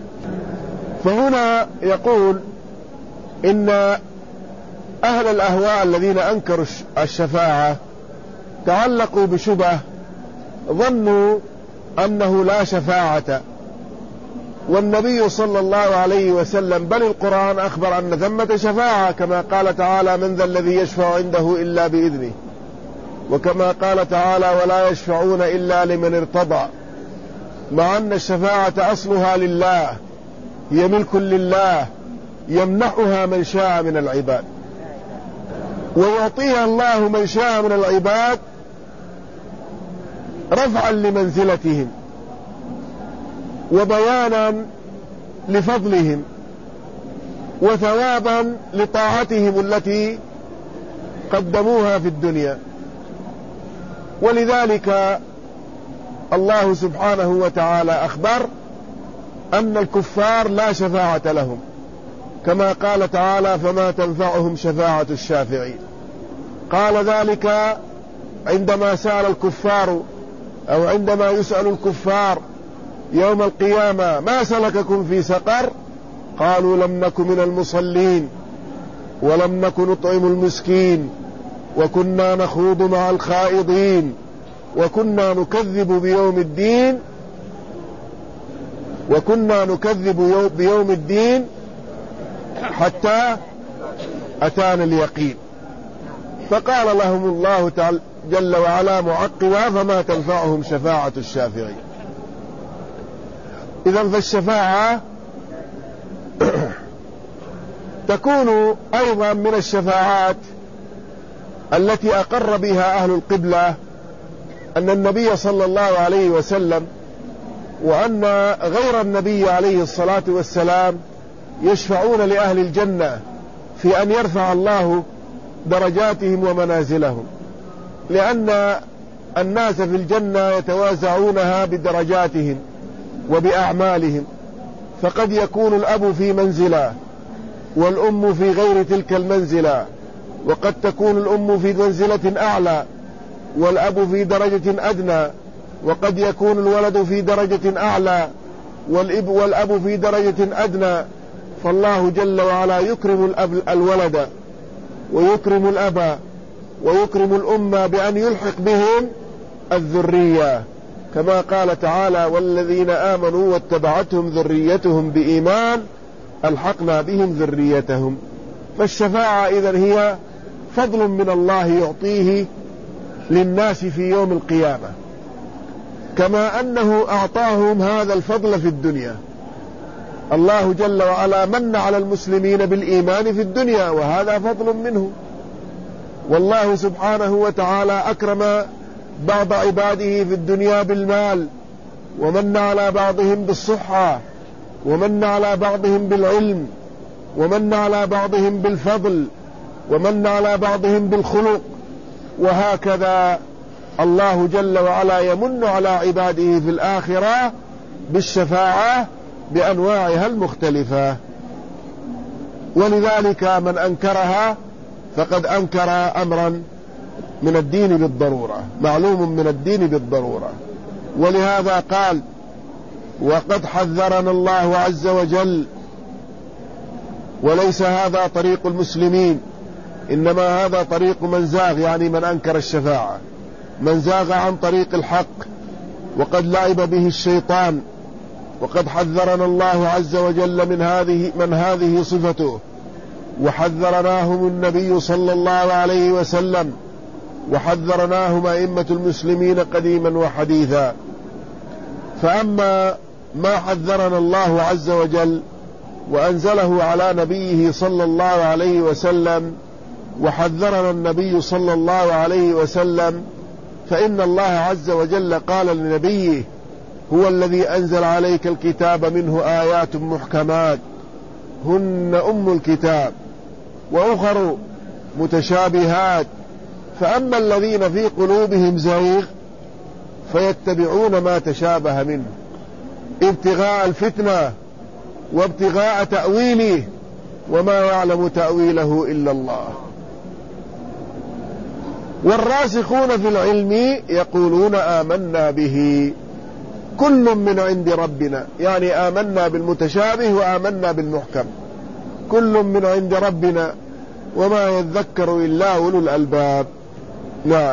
فهنا يقول إن أهل الأهواء الذين أنكروا الشفاعة تعلقوا بشبهة، ظنوا أنه لا شفاعة، والنبي صلى الله عليه وسلم بل القرآن أخبر أن ثمة شفاعة، كما قال تعالى: من ذا الذي يشفع عنده إلا بإذنه، وكما قال تعالى: ولا يشفعون إلا لمن ارتضى. مع أن الشفاعة أصلها لله، هي ملك لله يمنحها من شاء من العباد، ويعطيها الله من شاء من العباد رفعا لمنزلتهم وبيانا لفضلهم وثوابا لطاعتهم التي قدموها في الدنيا. ولذلك الله سبحانه وتعالى أخبر أن الكفار لا شفاعة لهم، كما قال تعالى: فما تنفعهم شفاعة الشافعين. قال ذلك عندما سأل الكفار أو عندما يسأل الكفار يوم القيامة: ما سلككم في سقر؟ قالوا: لم نك من المصلين ولم نك نطعم المسكين وكنا نخوض مع الخائضين وكنا نكذب بيوم الدين حتى أتانا اليقين. فقال لهم الله تعالى جل وعلا معقبا: فما تنفعهم شفاعة الشافعين. إذن فالشفاعة تكون أيضا من الشفاعات التي أقر بها أهل القبلة أن النبي صلى الله عليه وسلم وأن غير النبي عليه الصلاة والسلام يشفعون لأهل الجنة في أن يرفع الله درجاتهم ومنازلهم، لأن الناس في الجنة يتوازعونها بدرجاتهم وبأعمالهم، فقد يكون الأب في منزلة والأم في غير تلك المنزلة، وقد تكون الأم في منزلة أعلى والأب في درجة أدنى، وقد يكون الولد في درجة أعلى والأب في درجة أدنى. فالله جل وعلا يكرم الولد ويكرم الأب ويكرم الأمة بأن يلحق بهم الذرية، كما قال تعالى: والذين آمنوا واتبعتهم ذريتهم بإيمان ألحقنا بهم ذريتهم. فالشفاعة إذن هي فضل من الله يعطيه للناس في يوم القيامة، كما أنه أعطاهم هذا الفضل في الدنيا. الله جل وعلا من على المسلمين بالإيمان في الدنيا، وهذا فضل منه. والله سبحانه وتعالى أكرم بعض عباده في الدنيا بالمال، ومن على بعضهم بالصحة، ومن على بعضهم بالعلم، ومن على بعضهم بالفضل، ومن على بعضهم بالخلق. وهكذا الله جل وعلا يمن على عباده في الآخرة بالشفاعة بأنواعها المختلفة. ولذلك من أنكرها فقد أنكر أمرا من الدين بالضرورة، معلوم من الدين بالضرورة. ولهذا قال: وقد حذرنا الله عز وجل. وليس هذا طريق المسلمين، إنما هذا طريق من زاغ، يعني من أنكر الشفاعة، من زاغ عن طريق الحق وقد لعب به الشيطان. وقد حذرنا الله عز وجل من هذه صفته، وحذرناهم النبي صلى الله عليه وسلم، وحذرناهم أئمة المسلمين قديما وحديثا. فأما ما حذرنا الله عز وجل وأنزله على نبيه صلى الله عليه وسلم، وحذرنا النبي صلى الله عليه وسلم، فإن الله عز وجل قال لنبيه: هو الذي أنزل عليك الكتاب منه آيات محكمات هن أم الكتاب وأخر متشابهات، فأما الذين في قلوبهم زيغ فيتبعون ما تشابه منه ابتغاء الفتنة وابتغاء تأويله وما يعلم تأويله إلا الله. والراسخون في العلم يقولون آمنا به كل من عند ربنا، يعني آمنا بالمتشابه وآمنا بالمحكم، كل من عند ربنا وما يذكر إلا أولو الألباب. نعم.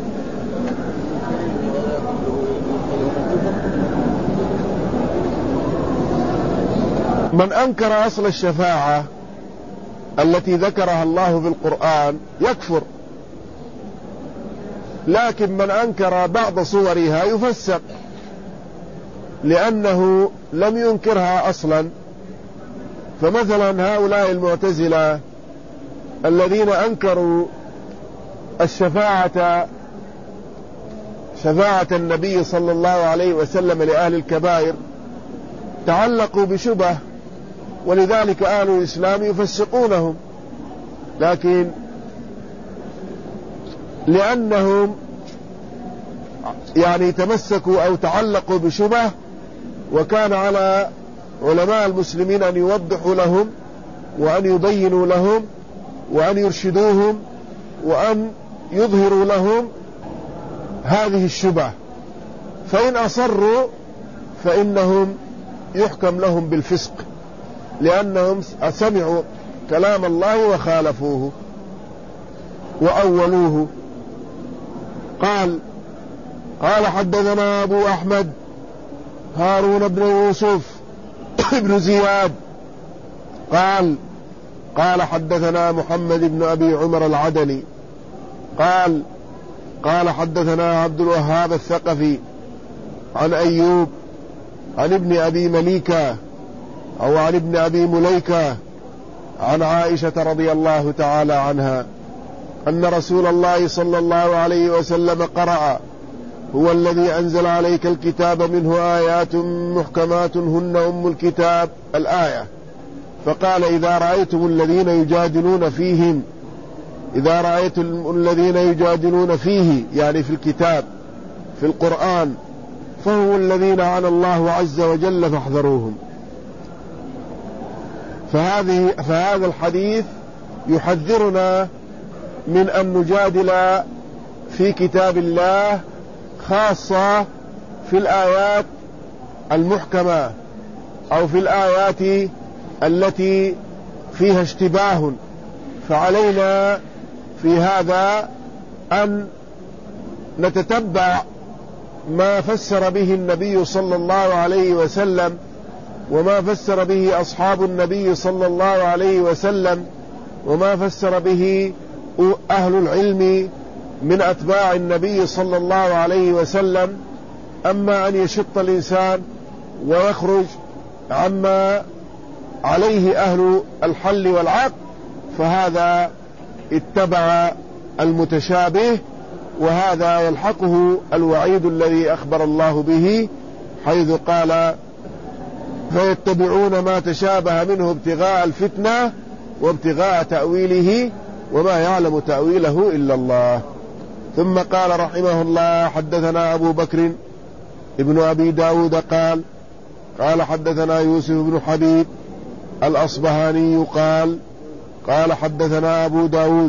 من أنكر أصل الشفاعة التي ذكرها الله في القرآن يكفر، لكن من أنكر بعض صورها يفسق، لأنه لم ينكرها أصلا. فمثلا هؤلاء المعتزلة الذين أنكروا شفاعة النبي صلى الله عليه وسلم لأهل الكبائر تعلقوا بشبه، ولذلك أهل الإسلام يفسقونهم، لكن لأنهم يعني تمسكوا أو تعلقوا بشبه، وكان على علماء المسلمين أن يوضحوا لهم وأن يبينوا لهم وأن يرشدوهم وأن يظهروا لهم هذه الشبه، فإن أصروا فإنهم يحكم لهم بالفسق، لأنهم سمعوا كلام الله وخالفوه وأولوه. قال حدثنا أبو أحمد هارون بن يوسف بن زياد قال حدثنا محمد بن أبي عمر العدني قال حدثنا عبد الوهاب الثقفي عن أيوب عن ابن أبي مليكة أو عن ابن أبي مليكة عن عائشة رضي الله تعالى عنها أن رسول الله صلى الله عليه وسلم قرأ: هو الذي أنزل عليك الكتاب منه آيات محكمات هن أم الكتاب، الآية. فقال: إذا رأيتم الذين يجادلون فيه يعني في الكتاب في القرآن فهم الذين عن الله عز وجل فاحذروهم. فهذا الحديث يحذرنا من أن نجادل في كتاب الله، خاصة في الآيات المحكمة أو في الآيات التي فيها اشتباه. فعلينا في هذا أن نتتبع ما فسر به النبي صلى الله عليه وسلم وما فسر به أصحاب النبي صلى الله عليه وسلم وما فسر به أهل العلم من أتباع النبي صلى الله عليه وسلم. أما أن يشط الإنسان ويخرج عما عليه أهل الحل والعقد فهذا اتبع المتشابه، وهذا يلحقه الوعيد الذي أخبر الله به حيث قال فيتبعون ما تشابه منه ابتغاء الفتنة وابتغاء تأويله وما يعلم تأويله إلا الله. ثم قال رحمه الله حدثنا أبو بكر ابن أبي داود قال حدثنا يوسف بن حبيب الأصبهاني قال حدثنا أبو داود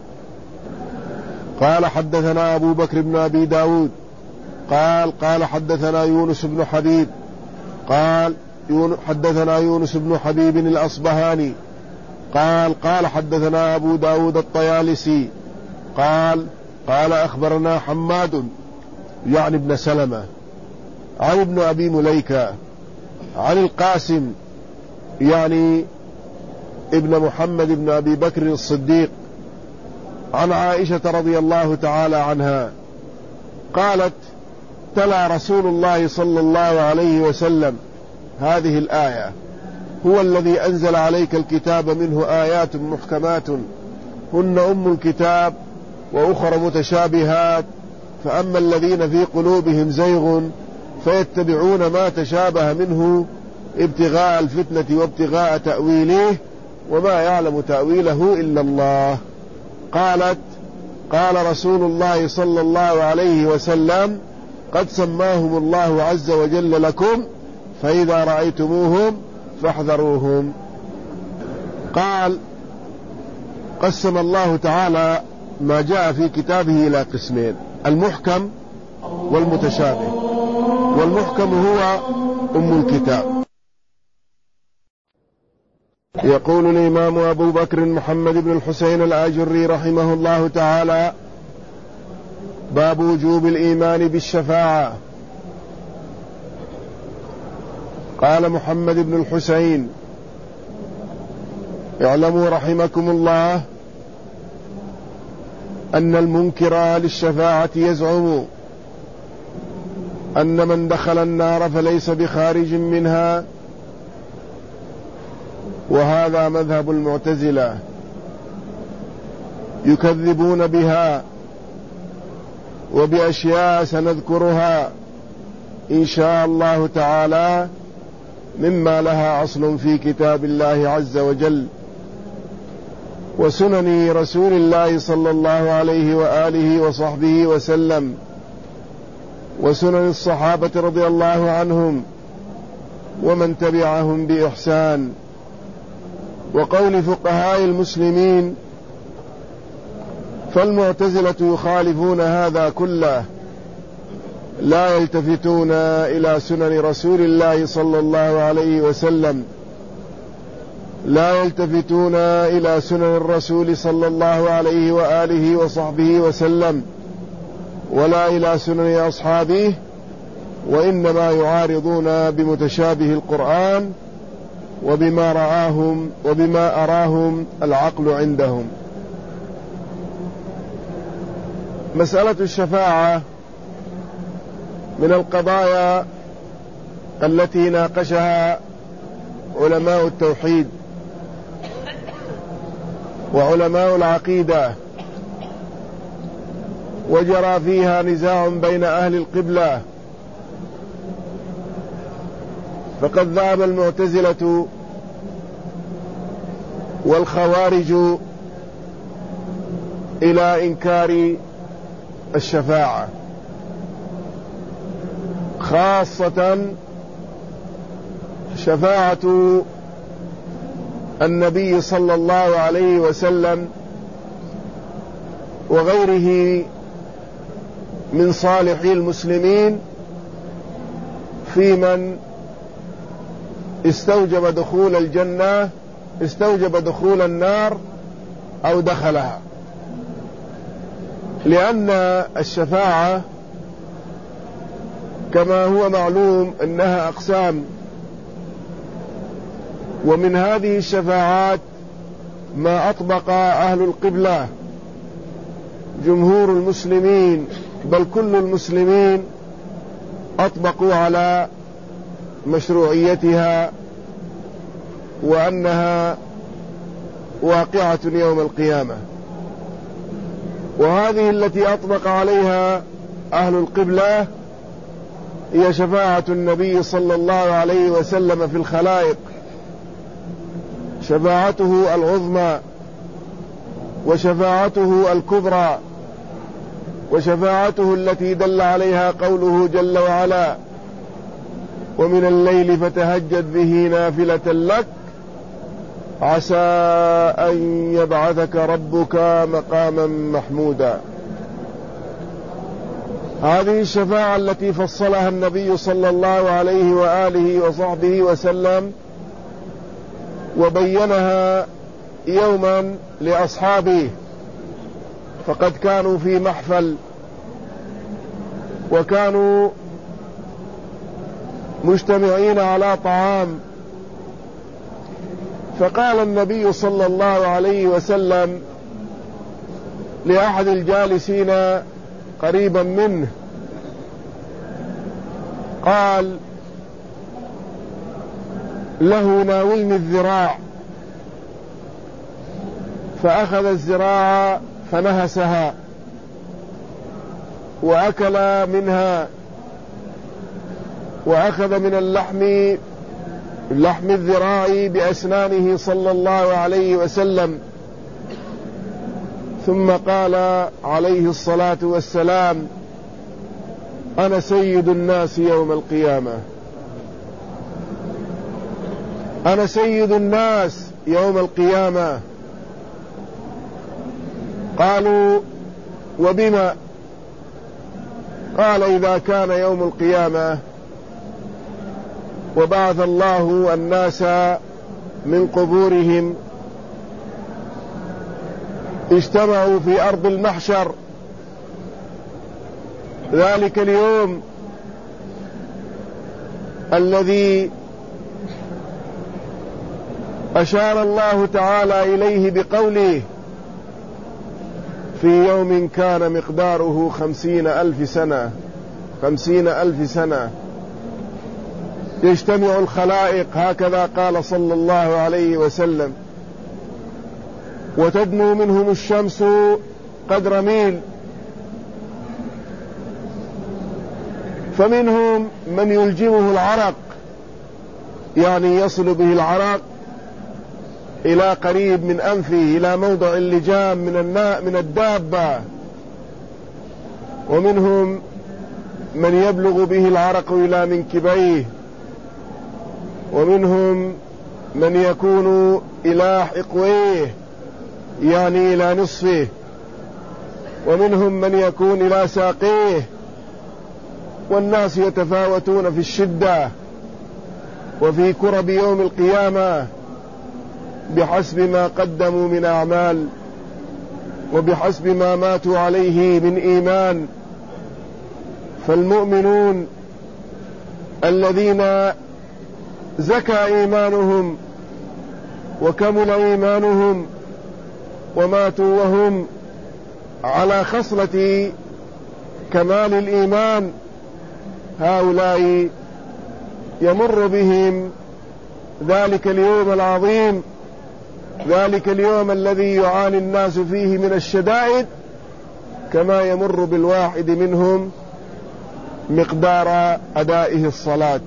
قال حدثنا أبو بكر بن أبي داود قال حدثنا يونس بن حبيب حدثنا يونس بن حبيب الأصبهاني قال حدثنا أبو داود الطيالسي قال أخبرنا حماد يعني ابن سلمة عن ابن أبي مليكة عن القاسم يعني ابن محمد بن أبي بكر الصديق عن عائشة رضي الله تعالى عنها قالت تلا رسول الله صلى الله عليه وسلم هذه الآية هو الذي أنزل عليك الكتاب منه آيات محكمات هن أم الكتاب وأخر متشابهات فأما الذين في قلوبهم زيغ فيتبعون ما تشابه منه ابتغاء الفتنة وابتغاء تأويله وما يعلم تأويله إلا الله. قالت قال رسول الله صلى الله عليه وسلم قد سماهم الله عز وجل لكم فإذا رأيتموهم فاحذروهم. قال قسم الله تعالى ما جاء في كتابه إلى قسمين: المحكم والمتشابه. والمحكم هو أم الكتاب. يقول الإمام أبو بكر محمد بن الحسين الآجري رحمه الله تعالى: باب وجوب الإيمان بالشفاعة. قال محمد بن الحسين: اعلموا رحمكم الله أن المنكر للشفاعة يزعم أن من دخل النار فليس بخارج منها، وهذا مذهب المعتزلة، يكذبون بها وبأشياء سنذكرها إن شاء الله تعالى مما لها أصل في كتاب الله عز وجل وسنن رسول الله صلى الله عليه وآله وصحبه وسلم وسنن الصحابة رضي الله عنهم ومن تبعهم بإحسان، وقول فقهاء المسلمين. فالمعتزلة يخالفون هذا كله، لا يلتفتون إلى سنن رسول الله صلى الله عليه وسلم، لا يلتفتون إلى سنن الرسول صلى الله عليه وآله وصحبه وسلم ولا إلى سنن أصحابه، وإنما يعارضون بمتشابه القرآن وبما أراهم العقل عندهم. مسألة الشفاعة من القضايا التي ناقشها علماء التوحيد وعلماء العقيدة، وجرى فيها نزاع بين أهل القبلة، فقد ذهب المعتزلة والخوارج إلى إنكار الشفاعة، خاصة شفاعة النبي صلى الله عليه وسلم وغيره من صالحي المسلمين في من استوجب دخول الجنة، استوجب دخول النار أو دخلها. لأن الشفاعة كما هو معلوم أنها أقسام، ومن هذه الشفاعات ما أطبق أهل القبلة جمهور المسلمين بل كل المسلمين أطبقوا على مشروعيتها وأنها واقعة يوم القيامة. وهذه التي أطبق عليها أهل القبلة هي شفاعة النبي صلى الله عليه وسلم في الخلائق، شفاعته العظمى وشفاعته الكبرى وشفاعته التي دل عليها قوله جل وعلا: ومن الليل فتهجد به نافلة لك عسى أن يبعثك ربك مقاما محمودا. هذه الشفاعة التي فصلها النبي صلى الله عليه وآله وصحبه وسلم وبينها يوما لأصحابه، فقد كانوا في محفل وكانوا مجتمعين على طعام، فقال النبي صلى الله عليه وسلم لأحد الجالسين قريبا منه، قال له: ناولني الذراع. فأخذ الذراع فنهسها وأكل منها، وأخذ من لحم الذراع بأسنانه صلى الله عليه وسلم، ثم قال عليه الصلاة والسلام: أنا سيد الناس يوم القيامة، أنا سيد الناس يوم القيامة. قالوا: وبما؟ قال: إذا كان يوم القيامة وبعث الله الناس من قبورهم، اجتمعوا في أرض المحشر، ذلك اليوم الذي أشار الله تعالى إليه بقوله: في يوم كان مقداره 50,000 سنة يجتمع الخلائق، هكذا قال صلى الله عليه وسلم، وتدنو منهم الشمس قدر ميل، فمنهم من يلجمه العرق، يعني يصل به العرق إلى قريب من أنفه، إلى موضع اللجام من الدابة، ومنهم من يبلغ به العرق إلى منكبيه، ومنهم من يكون إلى حقويه يعني إلى نصفه، ومنهم من يكون إلى ساقيه. والناس يتفاوتون في الشدة وفي كرب يوم القيامة بحسب ما قدموا من أعمال وبحسب ما ماتوا عليه من إيمان. فالمؤمنون الذين زكى إيمانهم وكمل إيمانهم وماتوا وهم على خصلة كمال الإيمان، هؤلاء يمر بهم ذلك اليوم العظيم، ذلك اليوم الذي يعاني الناس فيه من الشدائد، كما يمر بالواحد منهم مقدار أدائه الصلاة.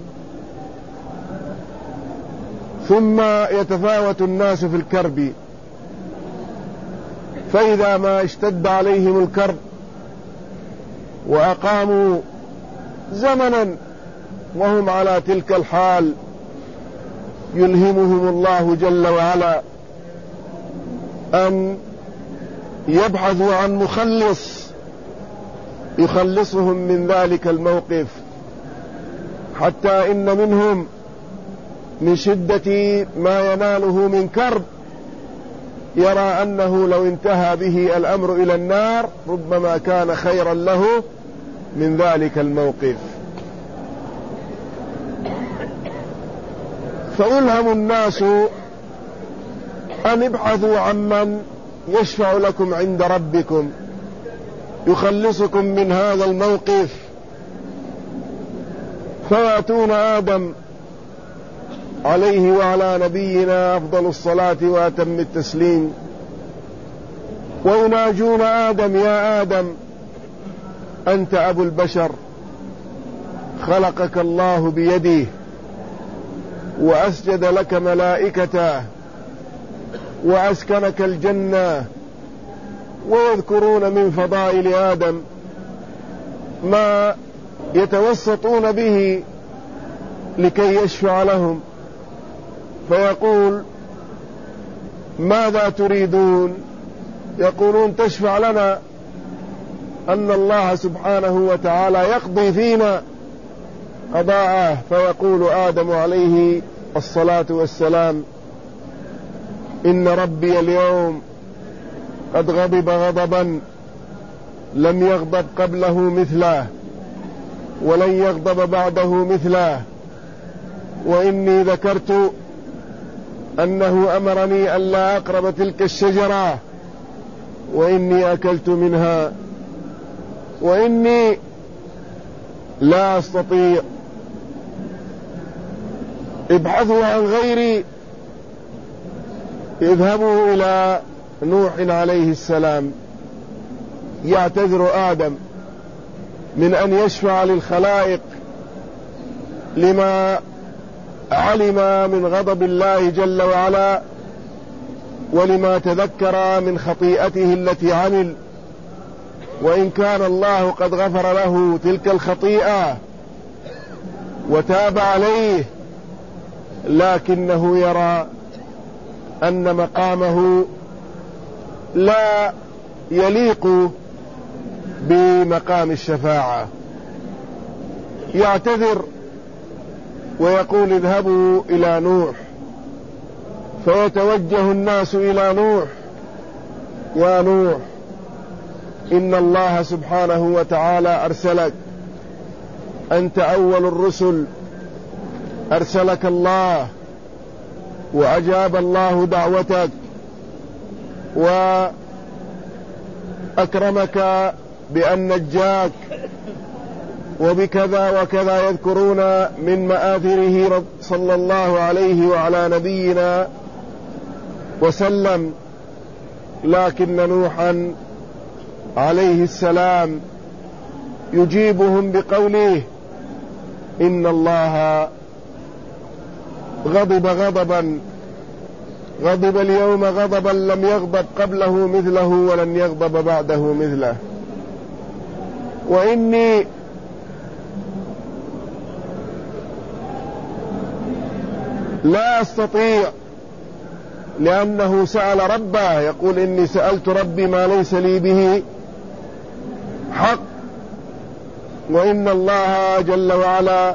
ثم يتفاوت الناس في الكرب، فإذا ما اشتد عليهم الكرب وأقاموا زمنا وهم على تلك الحال، يلهمهم الله جل وعلا أن يبحثوا عن مخلص يخلصهم من ذلك الموقف، حتى إن منهم من شدة ما يناله من كرب يرى أنه لو انتهى به الأمر إلى النار ربما كان خيرا له من ذلك الموقف. فيلهم الناس أن ابحثوا عمن يشفع لكم عند ربكم يخلصكم من هذا الموقف، فيأتون آدم عليه وعلى نبينا أفضل الصلاة وأتم التسليم ويناجون آدم: يا آدم أنت أبو البشر، خلقك الله بيده وأسجد لك ملائكته وأسكنك الجنة، ويذكرون من فضائل آدم ما يتوسطون به لكي يشفع لهم، فيقول: ماذا تريدون؟ يقولون: تشفع لنا أن الله سبحانه وتعالى يقضي فينا قضاءه. فيقول آدم عليه الصلاة والسلام: إن ربي اليوم قد غضب غضبا لم يغضب قبله مثله ولن يغضب بعده مثله، وإني ذكرت أنه أمرني ألا أقرب تلك الشجرة وإني أكلت منها وإني لا أستطيع. ابحثوا عن غيري. اذهبوا إلى نوح عليه السلام. يعتذر آدم من أن يشفع للخلائق لما علم من غضب الله جل وعلا ولما تذكر من خطيئته التي عمل، وإن كان الله قد غفر له تلك الخطيئة وتاب عليه، لكنه يرى أن مقامه لا يليق بمقام الشفاعة. يعتذر ويقول: اذهبوا إلى نوح. فيتوجه الناس إلى نوح: يا نوح، إن الله سبحانه وتعالى أرسلك، أنت أول الرسل، أرسلك الله وأجاب الله دعوتك وأكرمك بأن نجاك وبكذا وكذا. يذكرون من مآثره صلى الله عليه وعلى نبينا وسلم. لكن نوحا عليه السلام يجيبهم بقوله: إن الله غضب غضبا، غضب اليوم غضبا لم يغضب قبله مثله ولن يغضب بعده مثله، وإني لا أستطيع. لأنه سأل ربه، يقول: إني سألت ربي ما ليس لي به حق، وإن الله جل وعلا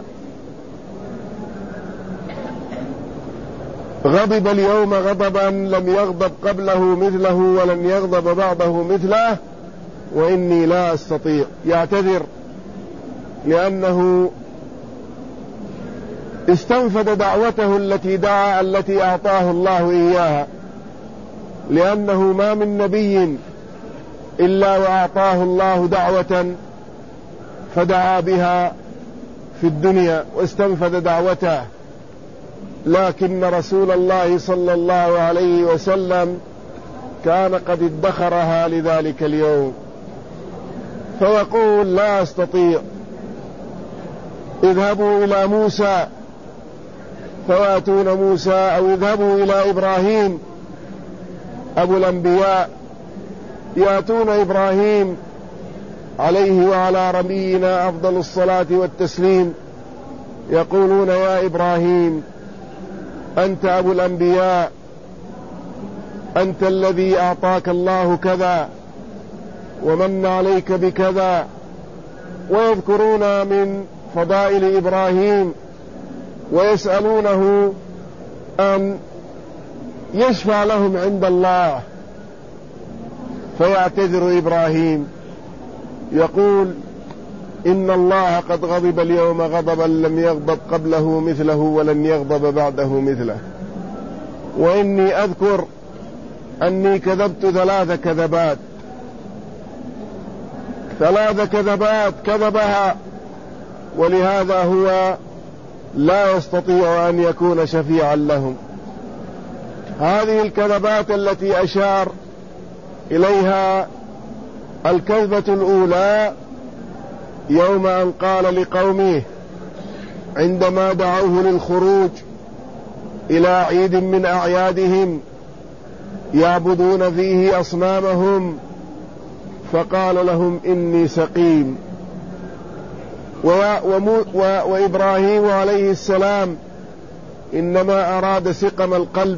غضب اليوم غضبا لم يغضب قبله مثله ولن يغضب بعده مثله، وإني لا أستطيع. يعتذر لأنه استنفد دعوته التي أعطاه الله إياها، لأنه ما من نبي إلا وأعطاه الله دعوة فدعا بها في الدنيا واستنفد دعوته، لكن رسول الله صلى الله عليه وسلم كان قد ادخرها لذلك اليوم. فيقول: لا أستطيع. اذهبوا إلى موسى. فيأتون موسى، أو اذهبوا إلى إبراهيم أبو الأنبياء. يأتون إبراهيم عليه وعلى نبينا أفضل الصلاة والتسليم، يقولون: يا إبراهيم، أنت أبو الأنبياء، أنت الذي أعطاك الله كذا ومن عليك بكذا. ويذكرون من فضائل إبراهيم ويسألونه أن يشفع لهم عند الله. فيعتذر إبراهيم يقول إن الله قد غضب اليوم غضبا لم يغضب قبله مثله ولن يغضب بعده مثله، وإني أذكر أني كذبت 3 كذبات، 3 كذبات كذبها، ولهذا هو لا يستطيع أن يكون شفيعا لهم. هذه الكذبات التي أشار إليها الكذبة الأولى يوم أن قال لقومه عندما دعوه للخروج إلى عيد من أعيادهم يعبدون فيه أصنامهم، فقال لهم إني سقيم. وإبراهيم عليه السلام إنما أراد سقم القلب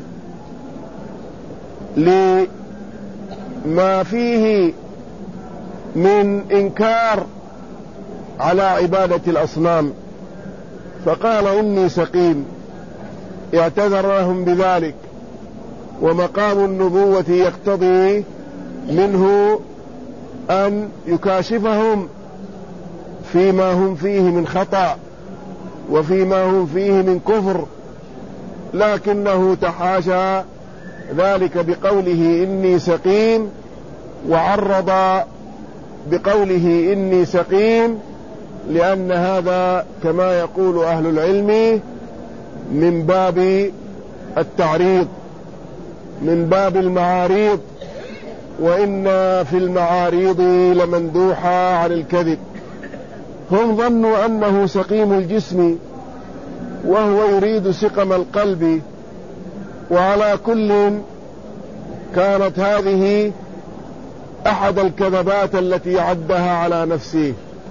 لما فيه من إنكار على عبادة الأصنام، فقال إني سقيم، اعتذر لهم بذلك. ومقام النبوة يقتضي منه أن يكاشفهم فيما هم فيه من خطأ وفيما هم فيه من كفر، لكنه تحاشى ذلك بقوله إني سقيم، وعرض بقوله إني سقيم لأن هذا كما يقول أهل العلم من باب التعريض، من باب المعاريض، وإن في المعاريض لمندوحة عن الكذب. هم ظنوا أنه سقيم الجسم وهو يريد سقم القلب. وعلى كل كانت هذه أحد الكذبات التي عدها على نفسه.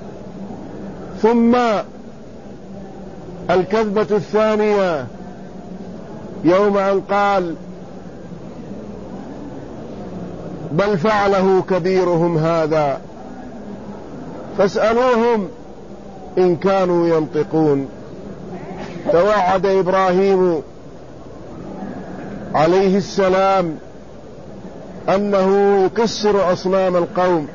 ثم الكذبة الثانية يوم أن قال بل فعله كبيرهم هذا فاسألوهم إن كانوا ينطقون. توعد إبراهيم عليه السلام أنه يكسر أصنام القوم،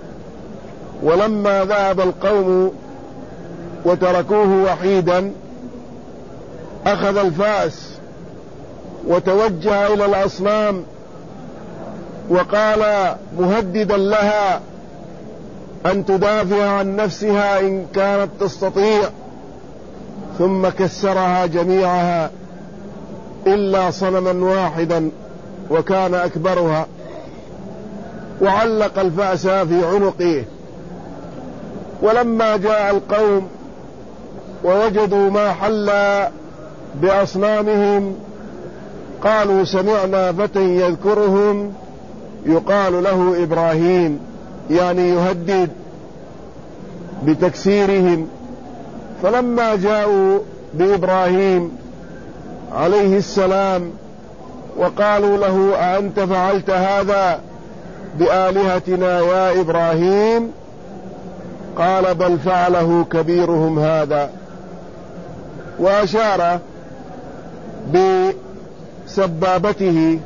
ولما ذهب القوم وتركوه وحيدا أخذ الفأس وتوجه إلى الأصنام وقال مهددا لها أن تدافع عن نفسها إن كانت تستطيع، ثم كسرها جميعها إلا صنما واحدا وكان أكبرها، وعلق الفأس في عنقه. ولما جاء القوم ووجدوا ما حل بأصنامهم قالوا سمعنا فتى يذكرهم يقال له إبراهيم، يعني يهدد بتكسيرهم. فلما جاءوا بإبراهيم عليه السلام وقالوا له أأنت فعلت هذا بآلهتنا يا إبراهيم؟ قال بل فعله كبيرهم هذا، وأشار بسبابته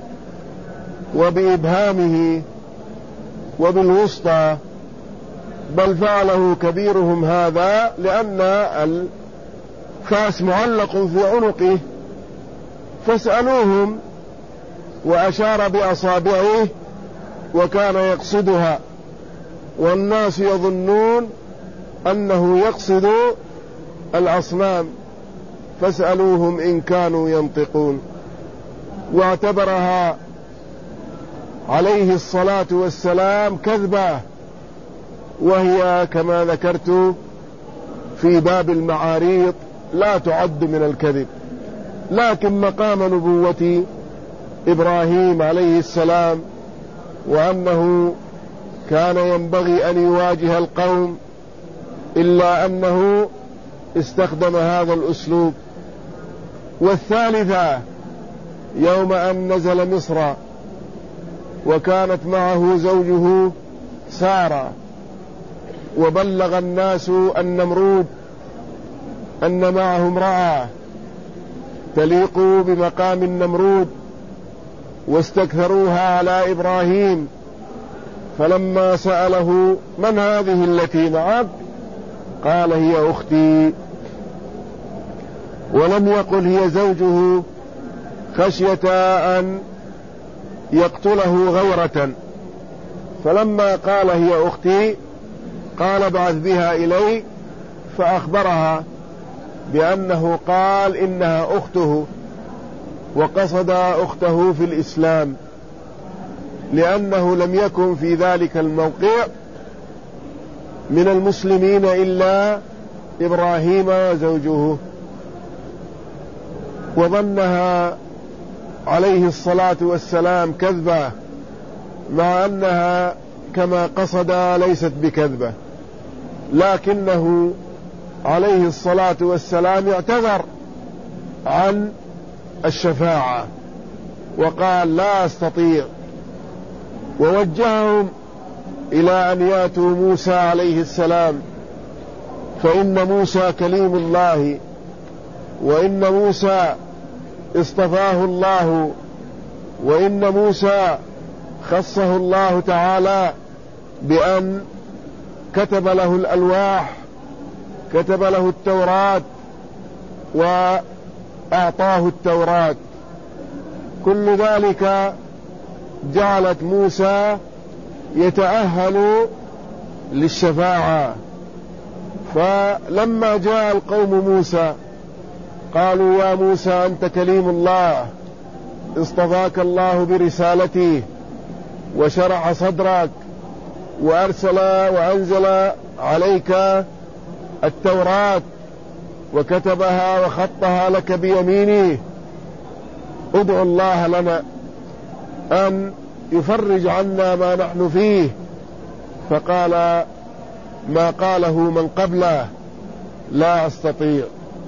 وبإبهامه وبالوسطى، بل فعله كبيرهم هذا، لأن الفاس معلق في عنقه. فاسألوهم، وأشار بأصابعه وكان يقصدها، والناس يظنون أنه يقصد الأصنام، فاسألوهم إن كانوا ينطقون. واعتبرها عليه الصلاة والسلام كذبة، وهي كما ذكرت في باب المعاريض لا تعد من الكذب. لكن مقام نبوة إبراهيم عليه السلام وأنه كان ينبغي أن يواجه القوم، إلا أنه استخدم هذا الأسلوب. والثالثة يوم أن نزل مصر وكانت معه زوجه سارة، وبلغ الناس النمرود أن معه امرأة تليق بمقام النمرود، واستكثروها على إبراهيم، فلما سأله من هذه التي معك قال هي أختي، ولم يقل هي زوجه خشية أن يقتله غيرة. فلما قال هي أختي قال ابعث بها إلي، فأخبرها بأنه قال إنها أخته، وقصد أخته في الإسلام، لأنه لم يكن في ذلك الموقع من المسلمين إلا إبراهيم وزوجه، وظنها عليه الصلاة والسلام كذبة، مع أنها كما قصد ليست بكذبة، لكنه عليه الصلاة والسلام اعتذر عن الشفاعة وقال لا أستطيع، ووجههم إلى أن ياتوا موسى عليه السلام، فإن موسى كليم الله، وإن موسى اصطفاه الله، وإن موسى خصه الله تعالى بأن كتب له الألواح، كتب له التوراة وأعطاه التوراة. كل ذلك جعلت موسى يتأهل للشفاعة. فلما جاء القوم موسى قالوا يا موسى أنت كليم الله، اصطفاك الله برسالته وشرح صدرك وأرسل وأنزل عليك التوراة وكتبها وخطها لك بيمينه، ادعو الله لنا أن يفرج عنا ما نحن فيه. فقال ما قاله من قبله لا أستطيع،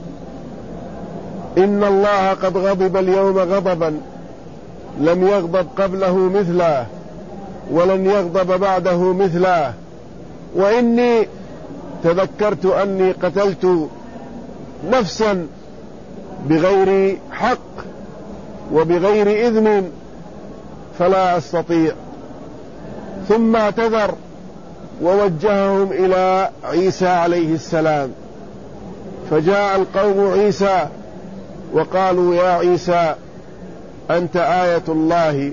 إن الله قد غضب اليوم غضبا لم يغضب قبله مثله ولن يغضب بعده مثله، وإني تذكرت أني قتلت نفسا بغير حق وبغير إذن فلا أستطيع. ثم اعتذر ووجههم إلى عيسى عليه السلام، فجاء القوم عيسى وقالوا يا عيسى أنت آية الله،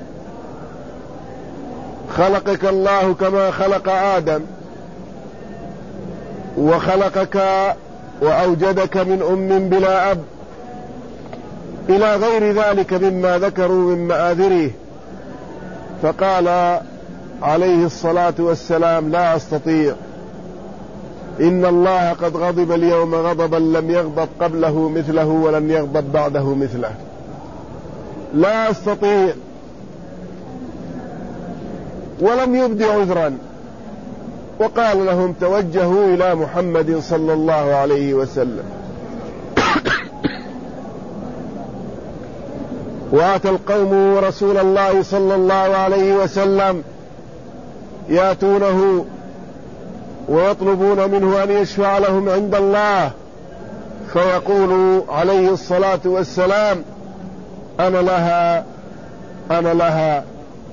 خلقك الله كما خلق آدم، وخلقك وأوجدك من أم بلا أب، إلى غير ذلك مما ذكروا من مآذره. فقال عليه الصلاة والسلام لا أستطيع، إن الله قد غضب اليوم غضبا لم يغضب قبله مثله ولن يغضب بعده مثله، لا أستطيع. ولم يبدي عذرا، وقال لهم توجهوا إلى محمد صلى الله عليه وسلم. وأتى القوم رسول الله صلى الله عليه وسلم يأتونه ويطلبون منه أن يشفع لهم عند الله، فيقول عليه الصلاة والسلام أنا لها أنا لها،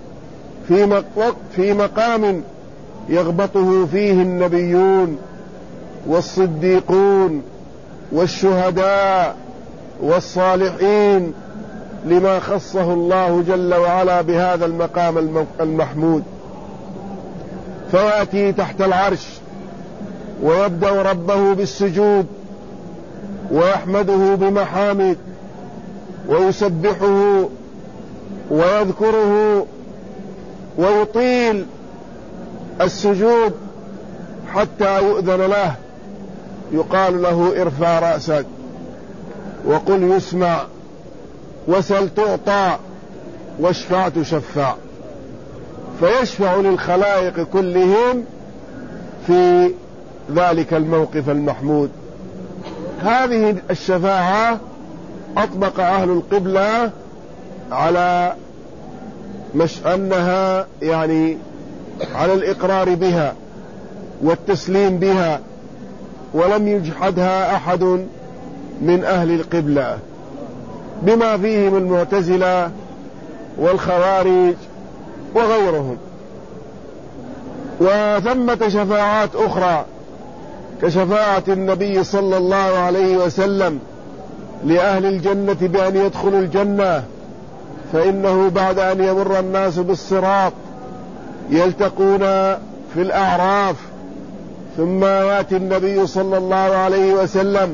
في مقام يغبطه فيه النبيون والصديقون والشهداء والصالحين، لما خصه الله جل وعلا بهذا المقام المحمود. فيأتي تحت العرش ويبدأ ربه بالسجود ويحمده بمحامد ويسبحه ويذكره ويطيل السجود حتى يؤذن له، يقال له ارفع رأسك وقل يسمع وسل تعطى واشفع تشفع، فيشفع للخلائق كلهم في ذلك الموقف المحمود. هذه الشفاعة أطبق أهل القبلة على أنها يعني على الإقرار بها والتسليم بها، ولم يجحدها أحد من أهل القبلة، بما فيهم المعتزلة والخوارج وغيرهم. وثمة شفاعات أخرى كشفاعة النبي صلى الله عليه وسلم لأهل الجنة بأن يدخلوا الجنة، فإنه بعد أن يمر الناس بالصراط يلتقون في الأعراف، ثم يأتي النبي صلى الله عليه وسلم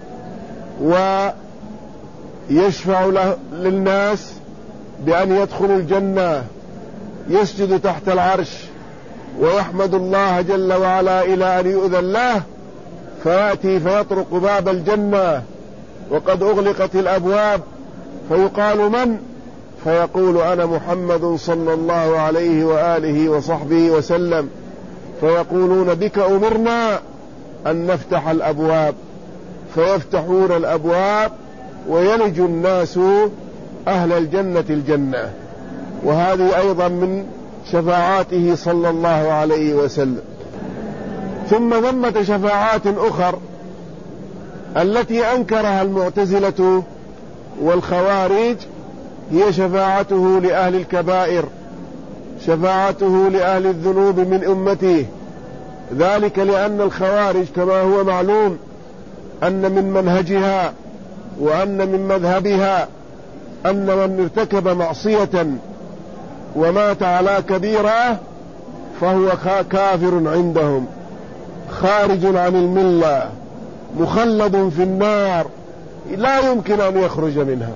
ويشفع للناس بأن يدخلوا الجنة، يسجد تحت العرش ويحمد الله جل وعلا إلى أن يؤذن له، فيأتي فيطرق باب الجنة وقد أغلقت الأبواب، فيقال من؟ فيقول أنا محمد صلى الله عليه وآله وصحبه وسلم، فيقولون بك أمرنا أن نفتح الأبواب، فيفتحون الأبواب ويلج الناس أهل الجنة الجنة. وهذه أيضا من شفاعاته صلى الله عليه وسلم. ثم ثمة شفاعات أخر التي أنكرها المعتزلة والخوارج، هي شفاعته لأهل الكبائر، شفاعته لأهل الذنوب من أمته. ذلك لأن الخوارج كما هو معلوم أن من منهجها وأن من مذهبها أن من ارتكب معصية ومات على كبيرة فهو كافر عندهم، خارج عن الملة، مخلد في النار، لا يمكن أن يخرج منها.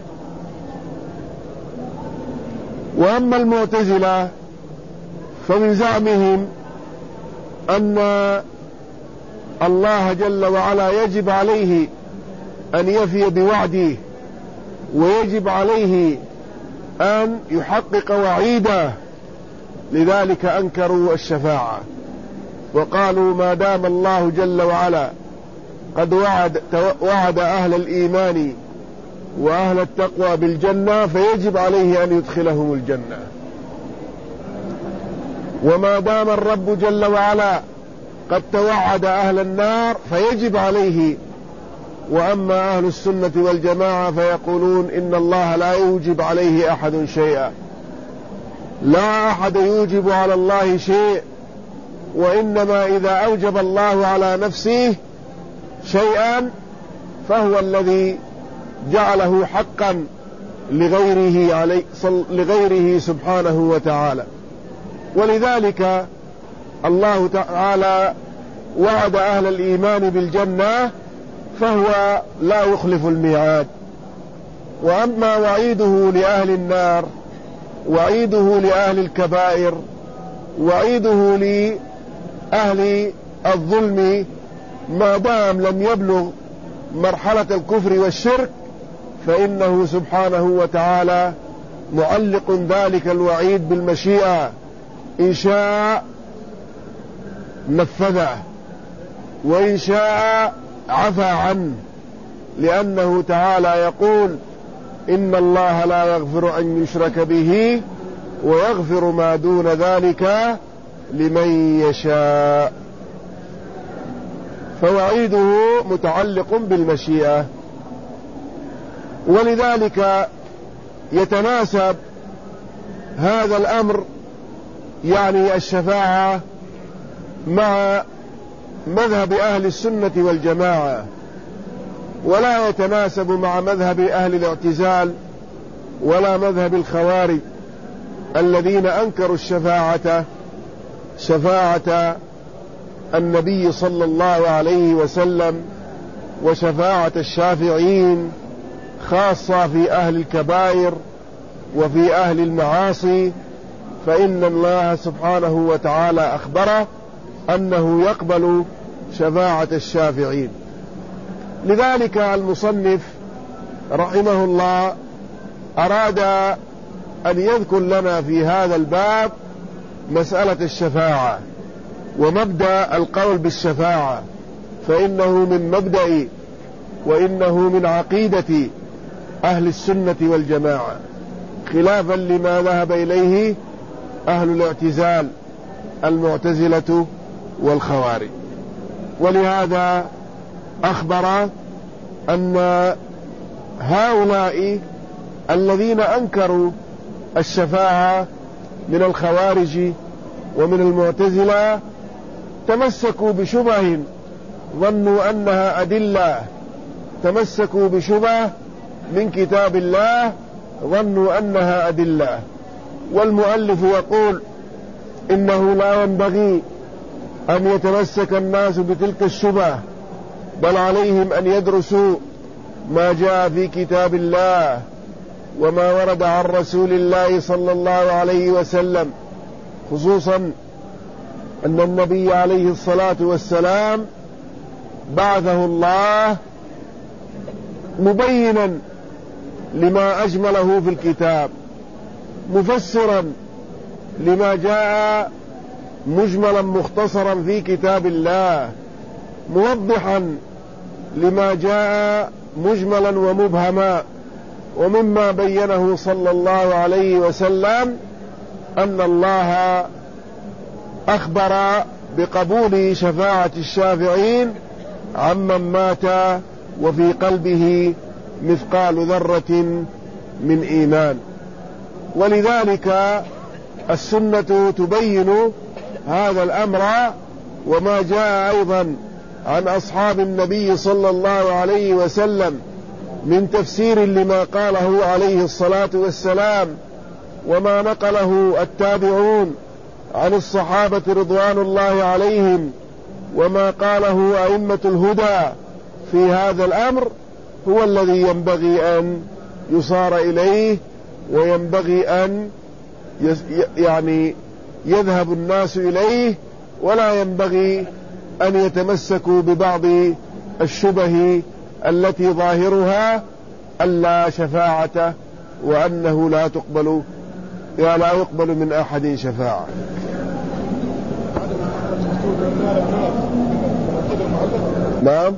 وأما المعتزلة فمن زعمهم أن الله جل وعلا يجب عليه أن يفي بوعده، ويجب عليه أن يحقق وعيده، لذلك أنكروا الشفاعة وقالوا ما دام الله جل وعلا قد وعد أهل الإيمان وأهل التقوى بالجنة فيجب عليه أن يدخلهم الجنة، وما دام الرب جل وعلا قد توعد أهل النار فيجب عليه. وأما أهل السنة والجماعة فيقولون إن الله لا يوجب عليه أحد شيئا، لا أحد يوجب على الله شيء، وإنما إذا أوجب الله على نفسه شيئا فهو الذي جعله حقا لغيره سبحانه وتعالى. ولذلك الله تعالى وعد أهل الإيمان بالجنة فهو لا يخلف الميعاد. وأما وعيده لأهل النار، وعيده لأهل الكبائر، وعيده لأهل الظلم، ما دام لم يبلغ مرحلة الكفر والشرك فإنه سبحانه وتعالى معلق ذلك الوعيد بالمشيئة، إن شاء نفذه وإن شاء عفى عنه، لأنه تعالى يقول إن الله لا يغفر أن يشرك به ويغفر ما دون ذلك لمن يشاء. فوعيده متعلق بالمشيئة. ولذلك يتناسب هذا الأمر يعني الشفاعة مع مذهب أهل السنة والجماعة، ولا يتناسب مع مذهب أهل الاعتزال ولا مذهب الخوارج الذين أنكروا شفاعة النبي صلى الله عليه وسلم وشفاعة الشافعين، خاصة في أهل الكبائر وفي أهل المعاصي، فإن الله سبحانه وتعالى أخبره أنه يقبل شفاعة الشافعين. لذلك المصنف رحمه الله أراد أن يذكر لنا في هذا الباب مسألة الشفاعة ومبدأ القول بالشفاعة، فإنه من مبدأ وإنه من عقيدة أهل السنة والجماعة، خلافا لما ذهب إليه أهل الاعتزال المعتزلة والخوارج. ولهذا أخبر أن هؤلاء الذين أنكروا الشفاعة من الخوارج ومن المعتزلة تمسكوا بشبه ظنوا أنها أدلة، تمسكوا بشبه من كتاب الله ظنوا أنها أدلة. والمؤلف يقول إنه لا ينبغي أن يتمسك الناس بتلك الشبه، بل عليهم أن يدرسوا ما جاء في كتاب الله وما ورد عن رسول الله صلى الله عليه وسلم، خصوصا أن النبي عليه الصلاة والسلام بعثه الله مبينا لما أجمله في الكتاب، مفسرا لما جاء مجملا مختصرا في كتاب الله، موضحا لما جاء مجملا ومبهما. ومما بينه صلى الله عليه وسلم أن الله أخبر بقبول شفاعة الشافعين عمن مات وفي قلبه مثقال ذرة من إيمان. ولذلك السنة تبين هذا الأمر، وما جاء أيضا عن أصحاب النبي صلى الله عليه وسلم من تفسير لما قاله عليه الصلاة والسلام، وما نقله التابعون عن الصحابة رضوان الله عليهم، وما قاله أئمة الهدى في هذا الأمر، هو الذي ينبغي أن يصار إليه، وينبغي أن يذهب الناس إليه، ولا ينبغي أن يتمسكوا ببعض الشبه التي ظاهرها ألا شفاعة، وأنه لا يقبل من أحد شفاعة. نعم.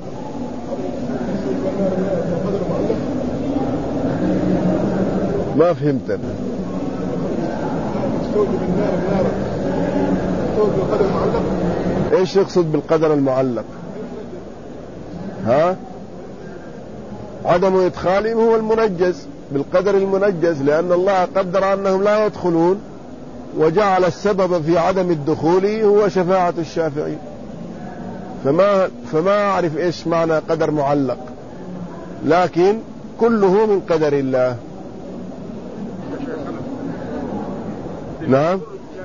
ما فهمت. ايش يقصد بالقدر المعلق؟ ها؟ عدم إدخالهم هو المنجز بالقدر المنجز، لأن الله قدر أنهم لا يدخلون، وجعل السبب في عدم الدخول هو شفاعة الشافعين. فما أعرف إيش معنى قدر معلق، لكن كله من قدر الله. نعم.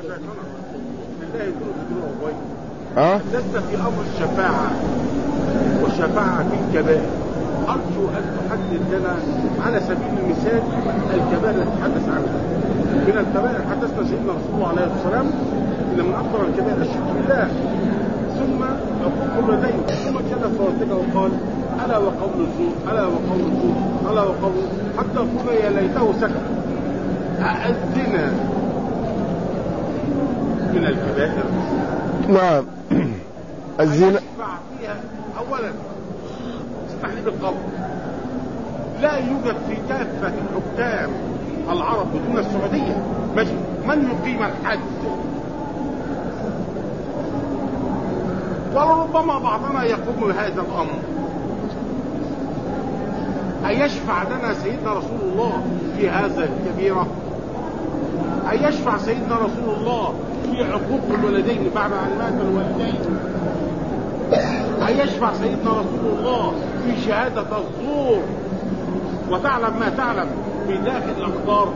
لست في أمر الشفاعة والشفاعة في الكبائر، أرجو أن تحدد لنا على سبيل المثال الكبائر التي تحدث عنها. من الكبائر حدثنا سيدنا رسول الله عليه الصلاة والسلام إن من أكبر الكبائر الشرك بالله، ثم عقوق الوالدين، ثم كان فرتك وقال ألا وقول الزور، ألا وقول الزور، ألا وقول، حتى قلنا يا ليته سكت. الزنا من الكبائر. نعم. الزنا يشفع فيها أولا تحريم القبر، لا يوجد في كافة الحكام العرب بدون السعودية ماشي من يقيم الحد، ولربما بعضنا يقوم بهذا الأمر. أيشفع لنا سيدنا رسول الله في هذا الكبيرة؟ أيشفع سيدنا رسول الله في عقوق الولدين بعد أن مات الوالدين؟ أيشفع سيدنا رسول الله في شهادة الزور وتعلم ما تعلم في داخل الأقدار؟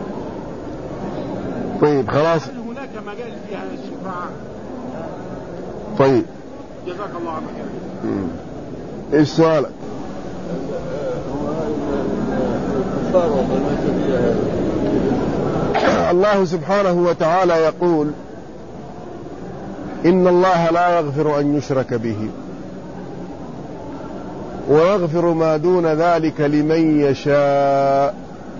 طيب خلاص. هل هناك مجال في هذه الشفاعة؟ طيب جزاك الله عنك. ايش سؤالك؟ الله سبحانه وتعالى يقول إن الله لا يغفر أن يشرك به ويغفر ما دون ذلك لمن يشاء.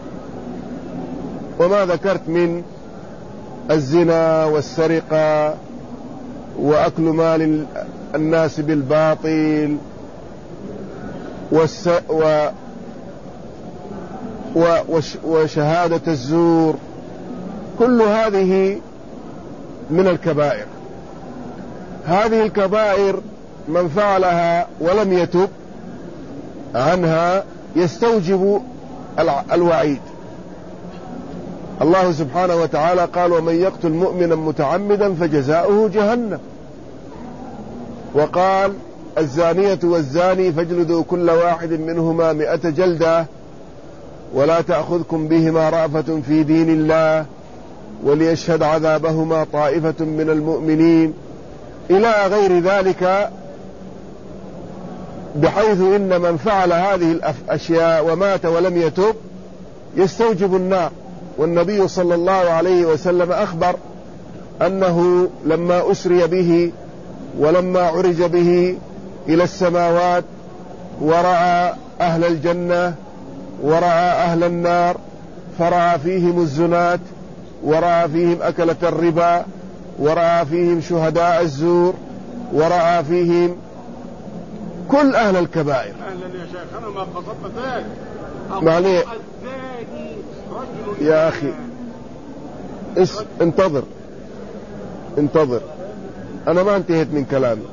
وما ذكرت من الزنا والسرقة وأكل مال الناس بالباطل وشهادة الزور، كل هذه من الكبائر. هذه الكبائر من فعلها ولم يتب عنها يستوجب الوعيد. الله سبحانه وتعالى قال ومن يقتل مؤمنا متعمدا فجزاؤه جهنم، وقال الزانية والزاني فاجلدوا كل واحد منهما 100 جلدة ولا تأخذكم بهما رأفة في دين الله وليشهد عذابهما طائفة من المؤمنين إلى غير ذلك، بحيث إن من فعل هذه الأشياء ومات ولم يتب يستوجب النار. والنبي صلى الله عليه وسلم أخبر أنه لما أسري به ولما عرج به إلى السماوات ورأى أهل الجنة ورأى أهل النار، فرأى فيهم الزنات ورأى فيهم أكلة الربا ورأى فيهم شهداء الزور ورأى فيهم كل أهل الكبائر. أهلا يا شيخ، أنا ما قصدت ذلك. معني الزاني رجل يا أخي انتظر أنا ما انتهيت من كلامي.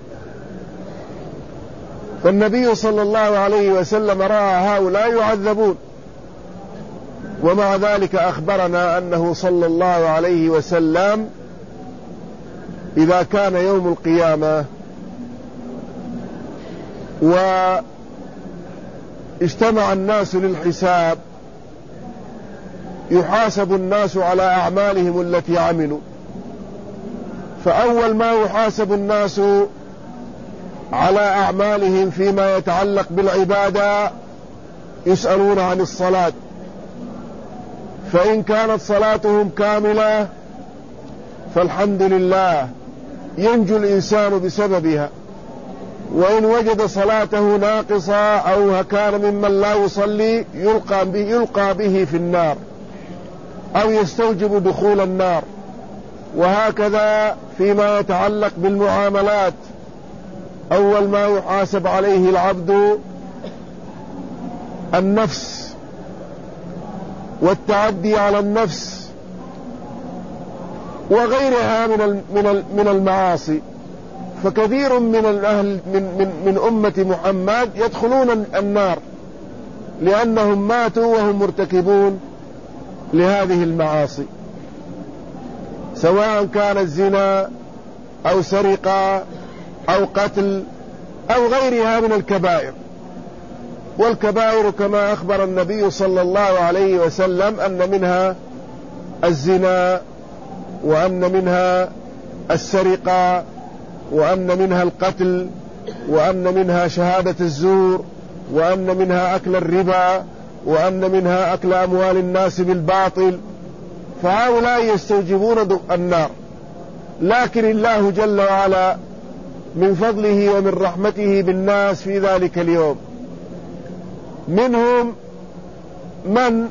فالنبي صلى الله عليه وسلم رأى هؤلاء يعذبون، ومع ذلك أخبرنا أنه صلى الله عليه وسلم إذا كان يوم القيامة واجتمع الناس للحساب يحاسب الناس على أعمالهم التي عملوا، فأول ما يحاسب الناس على أعمالهم فيما يتعلق بالعبادة يسألون عن الصلاة، فإن كانت صلاتهم كاملة فالحمد لله ينجو الإنسان بسببها، وإن وجد صلاته ناقصة أو كان ممن لا يصلي يلقى به في النار أو يستوجب دخول النار. وهكذا فيما يتعلق بالمعاملات، أول ما يحاسب عليه العبد النفس والتعدي على النفس وغيرها من المعاصي. فكثير من الأهل من أمة محمد يدخلون النار لأنهم ماتوا وهم مرتكبون لهذه المعاصي، سواء كان الزنا أو سرقة أو قتل أو غيرها من الكبائر. والكبائر كما أخبر النبي صلى الله عليه وسلم أن منها الزنا، وأن منها السرقة، وأن منها القتل، وأن منها شهادة الزور، وأن منها أكل الربا، وأن منها أكل أموال الناس بالباطل. فهؤلاء يستوجبون النار، لكن الله جل وعلا من فضله ومن رحمته بالناس في ذلك اليوم منهم من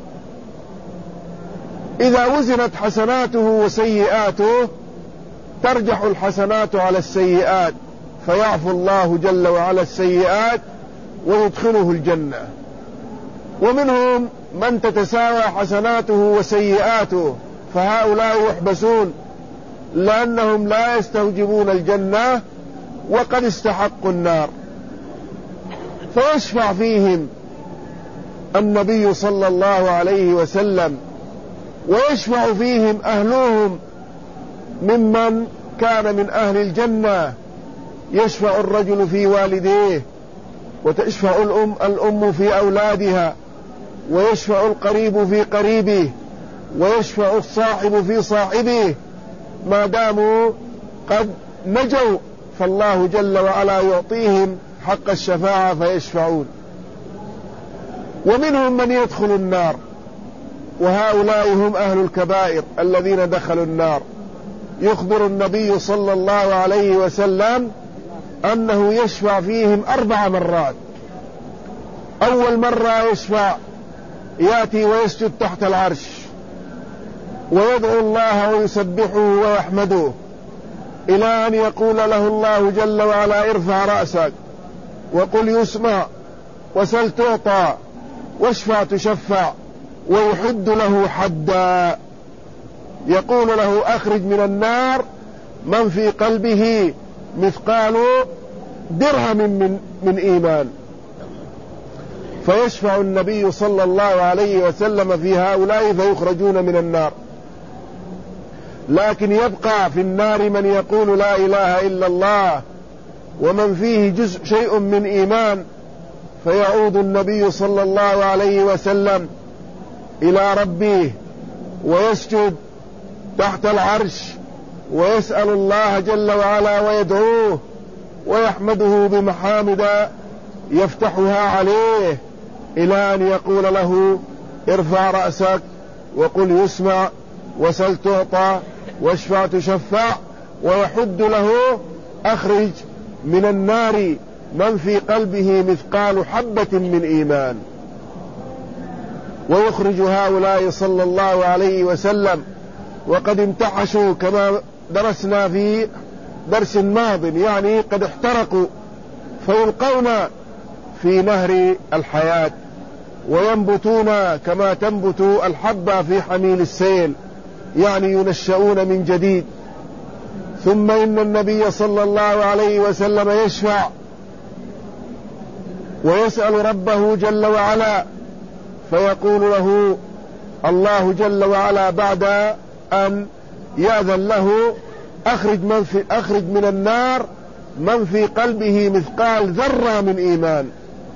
إذا وزنت حسناته وسيئاته ترجح الحسنات على السيئات فيعفو الله جل وعلا السيئات ويدخله الجنة، ومنهم من تتساوى حسناته وسيئاته فهؤلاء يحبسون لأنهم لا يستوجبون الجنة وقد استحقوا النار، فيشفع فيهم النبي صلى الله عليه وسلم ويشفع فيهم أهلهم ممن كان من أهل الجنة. يشفع الرجل في والديه، وتشفع الأم في أولادها، ويشفع القريب في قريبه، ويشفع الصاحب في صاحبه، ما داموا قد نجوا فالله جل وعلا يعطيهم حق الشفاعة فيشفعون. ومنهم من يدخل النار، وهؤلاء هم أهل الكبائر الذين دخلوا النار. يخبر النبي صلى الله عليه وسلم أنه يشفع فيهم 4 مرات. أول مرة يشفع يأتي ويسجد تحت العرش ويدعو الله ويسبحه ويحمده إلى أن يقول له الله جل وعلا ارفع رأسك وقل يسمع وسل تعطى واشفع تشفع، ويحد له حدا، يقول له أخرج من النار من في قلبه مثقال درهم من إيمان. فيشفع النبي صلى الله عليه وسلم في هؤلاء فيخرجون من النار. لكن يبقى في النار من يقول لا إله إلا الله ومن فيه شيء من إيمان، فيعود النبي صلى الله عليه وسلم إلى ربه ويسجد تحت العرش ويسأل الله جل وعلا ويدعوه ويحمده بمحامد يفتحها عليه، إلى أن يقول له ارفع رأسك وقل يسمع وسل تعطى واشفع تشفع، ويحد له أخرج من النار من في قلبه مثقال حبة من إيمان. ويخرج هؤلاء صلى الله عليه وسلم وقد امتحشوا كما درسنا في درس ماض، يعني قد احترقوا، فيلقون في نهر الحياة وينبتون كما تنبت الحبة في حميل السيل، يعني ينشؤون من جديد. ثم إن النبي صلى الله عليه وسلم يشفع ويسأل ربه جل وعلا، فيقول له الله جل وعلا بعد أن يأذن له أخرج من النار من في قلبه مثقال ذرة من إيمان.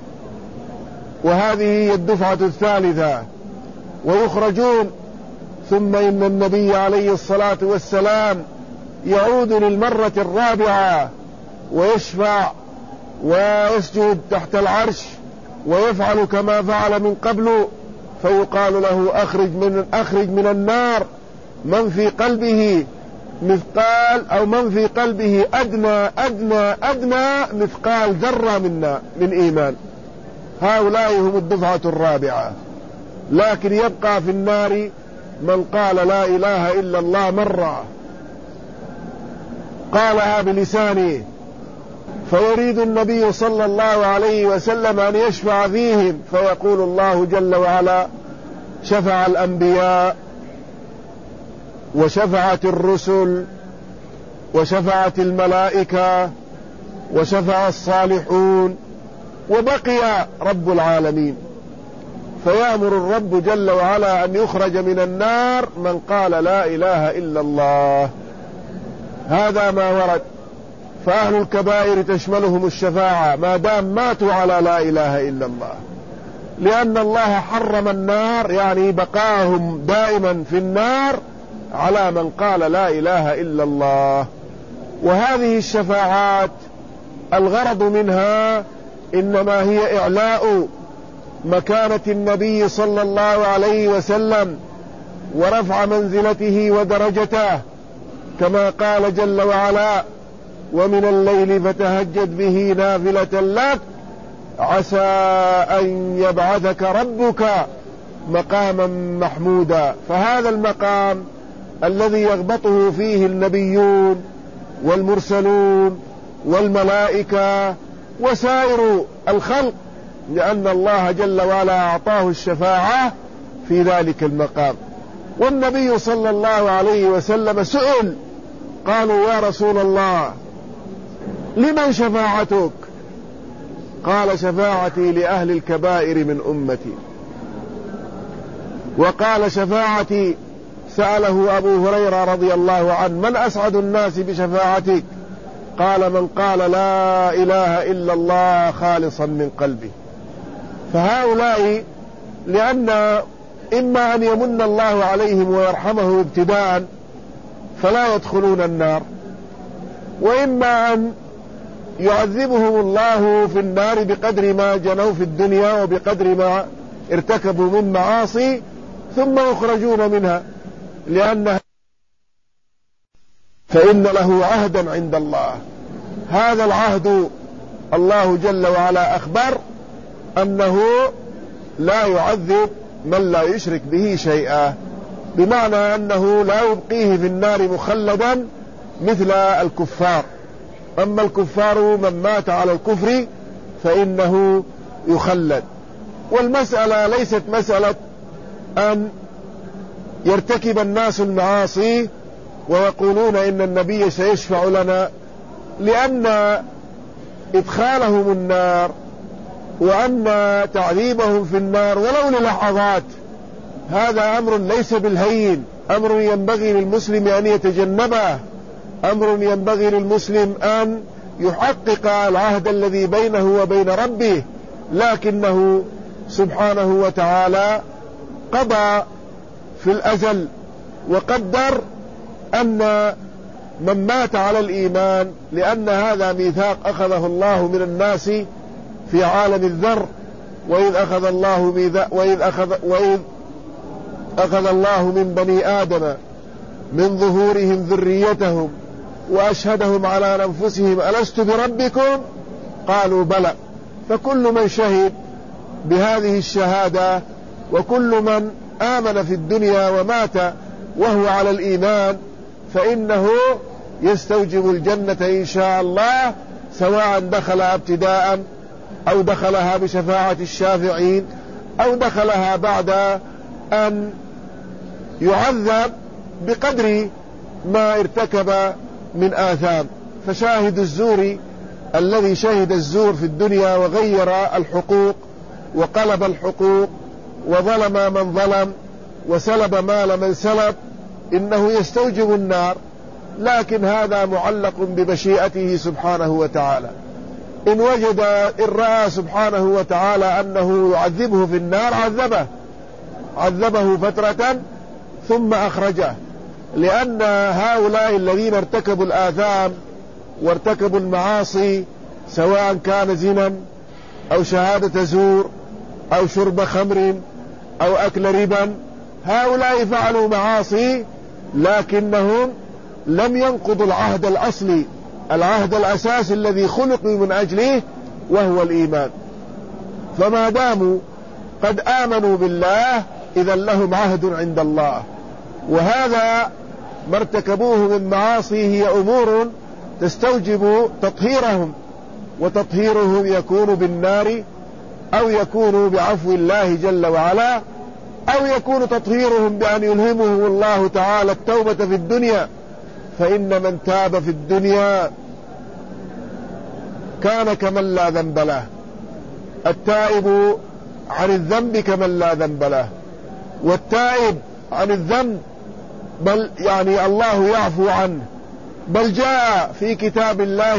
وهذه هي الدفعة الثالثة ويخرجون. ثم إن النبي عليه الصلاة والسلام يعود للمرة الرابعة ويشفع ويسجد تحت العرش ويفعل كما فعل من قبل، فيقال له أخرج من النار من في قلبه مثقال أو من في قلبه أدنى مثقال ذرة من إيمان. هؤلاء هم الدفعة الرابعة. لكن يبقى في النار من قال لا إله إلا الله مرة قالها بلسانه، فيريد النبي صلى الله عليه وسلم أن يشفع فيهم، فيقول الله جل وعلا شفع الأنبياء وشفعت الرسل وشفعت الملائكة وشفع الصالحون وبقي رب العالمين. فيأمر الرب جل وعلا أن يخرج من النار من قال لا إله إلا الله. هذا ما ورد. فأهل الكبائر تشملهم الشفاعة ما دام ماتوا على لا إله إلا الله، لأن الله حرم النار، يعني بقاهم دائما في النار على من قال لا إله إلا الله. وهذه الشفاعات الغرض منها إنما هي إعلاء مكانة النبي صلى الله عليه وسلم ورفع منزلته ودرجته، كما قال جل وعلا ومن الليل فتهجد به نافلة لك عسى أن يبعثك ربك مقاما محمودا. فهذا المقام الذي يغبطه فيه النبيون والمرسلون والملائكة وسائر الخلق، لأن الله جل وعلا أعطاه الشفاعة في ذلك المقام. والنبي صلى الله عليه وسلم سئل، قالوا يا رسول الله لمن شفاعتك؟ قال شفاعتي لأهل الكبائر من أمتي. وقال شفاعتي، سأله أبو هريرة رضي الله عنه من أسعد الناس بشفاعتك؟ قال من قال لا إله إلا الله خالصا من قلبه. فهؤلاء لأن إما أن يمن الله عليهم ويرحمه ابتداء فلا يدخلون النار، وإما أن يعذبهم الله في النار بقدر ما جنوا في الدنيا وبقدر ما ارتكبوا من معاصي ثم يخرجون منها، لأنها فإن له عهدا عند الله. هذا العهد الله جل وعلا أخبر أنه لا يعذب من لا يشرك به شيئا، بمعنى أنه لا يبقيه في النار مخلدا مثل الكفار. أما الكفار من مات على الكفر فإنه يخلد. والمسألة ليست مسألة أن يرتكب الناس المعاصي ويقولون إن النبي سيشفع لنا، لأن إدخالهم النار وأن تعذيبهم في النار ولو للحظات هذا أمر ليس بالهين، أمر ينبغي للمسلم أن يتجنبه، أمر ينبغي للمسلم أن يحقق العهد الذي بينه وبين ربه، لكنه سبحانه وتعالى قضى في الأزل وقدر أن من مات على الإيمان، لأن هذا ميثاق أخذه الله من الناس في عالم الذر، وإذ أخذ الله من بني آدم من ظهورهم ذريتهم وأشهدهم على أنفسهم ألست بربكم قالوا بلى. فكل من شهد بهذه الشهادة وكل من آمن في الدنيا ومات وهو على الإيمان فإنه يستوجب الجنة إن شاء الله، سواء دخلها ابتداء أو دخلها بشفاعة الشافعين أو دخلها بعد أن يعذب بقدر ما ارتكب من آثام. فشاهد الزور الذي شهد الزور في الدنيا وغير الحقوق وقلب الحقوق وظلم من ظلم وسلب مال من سلب إنه يستوجب النار، لكن هذا معلق بمشيئته سبحانه وتعالى. إن رأى سبحانه وتعالى أنه يعذبه في النار عذبه فترة ثم أخرجه، لأن هؤلاء الذين ارتكبوا الآثام وارتكبوا المعاصي سواء كان زنا أو شهادة زور أو شرب خمر أو أكل ربا، هؤلاء فعلوا معاصي لكنهم لم ينقضوا العهد الأصلي، العهد الأساسي الذي خلقوا من أجله وهو الإيمان. فما داموا قد آمنوا بالله إذا لهم عهد عند الله، وهذا ما ارتكبوه من معاصي هي أمور تستوجب تطهيرهم، وتطهيرهم يكون بالنار أو يكون بعفو الله جل وعلا، أو يكون تطهيرهم بأن يلهمهم الله تعالى التوبة في الدنيا، فإن من تاب في الدنيا كان كمن لا ذنب له. التائب عن الذنب كمن لا ذنب له، والتائب عن الذنب بل يعني الله يعفو عنه، بل جاء في كتاب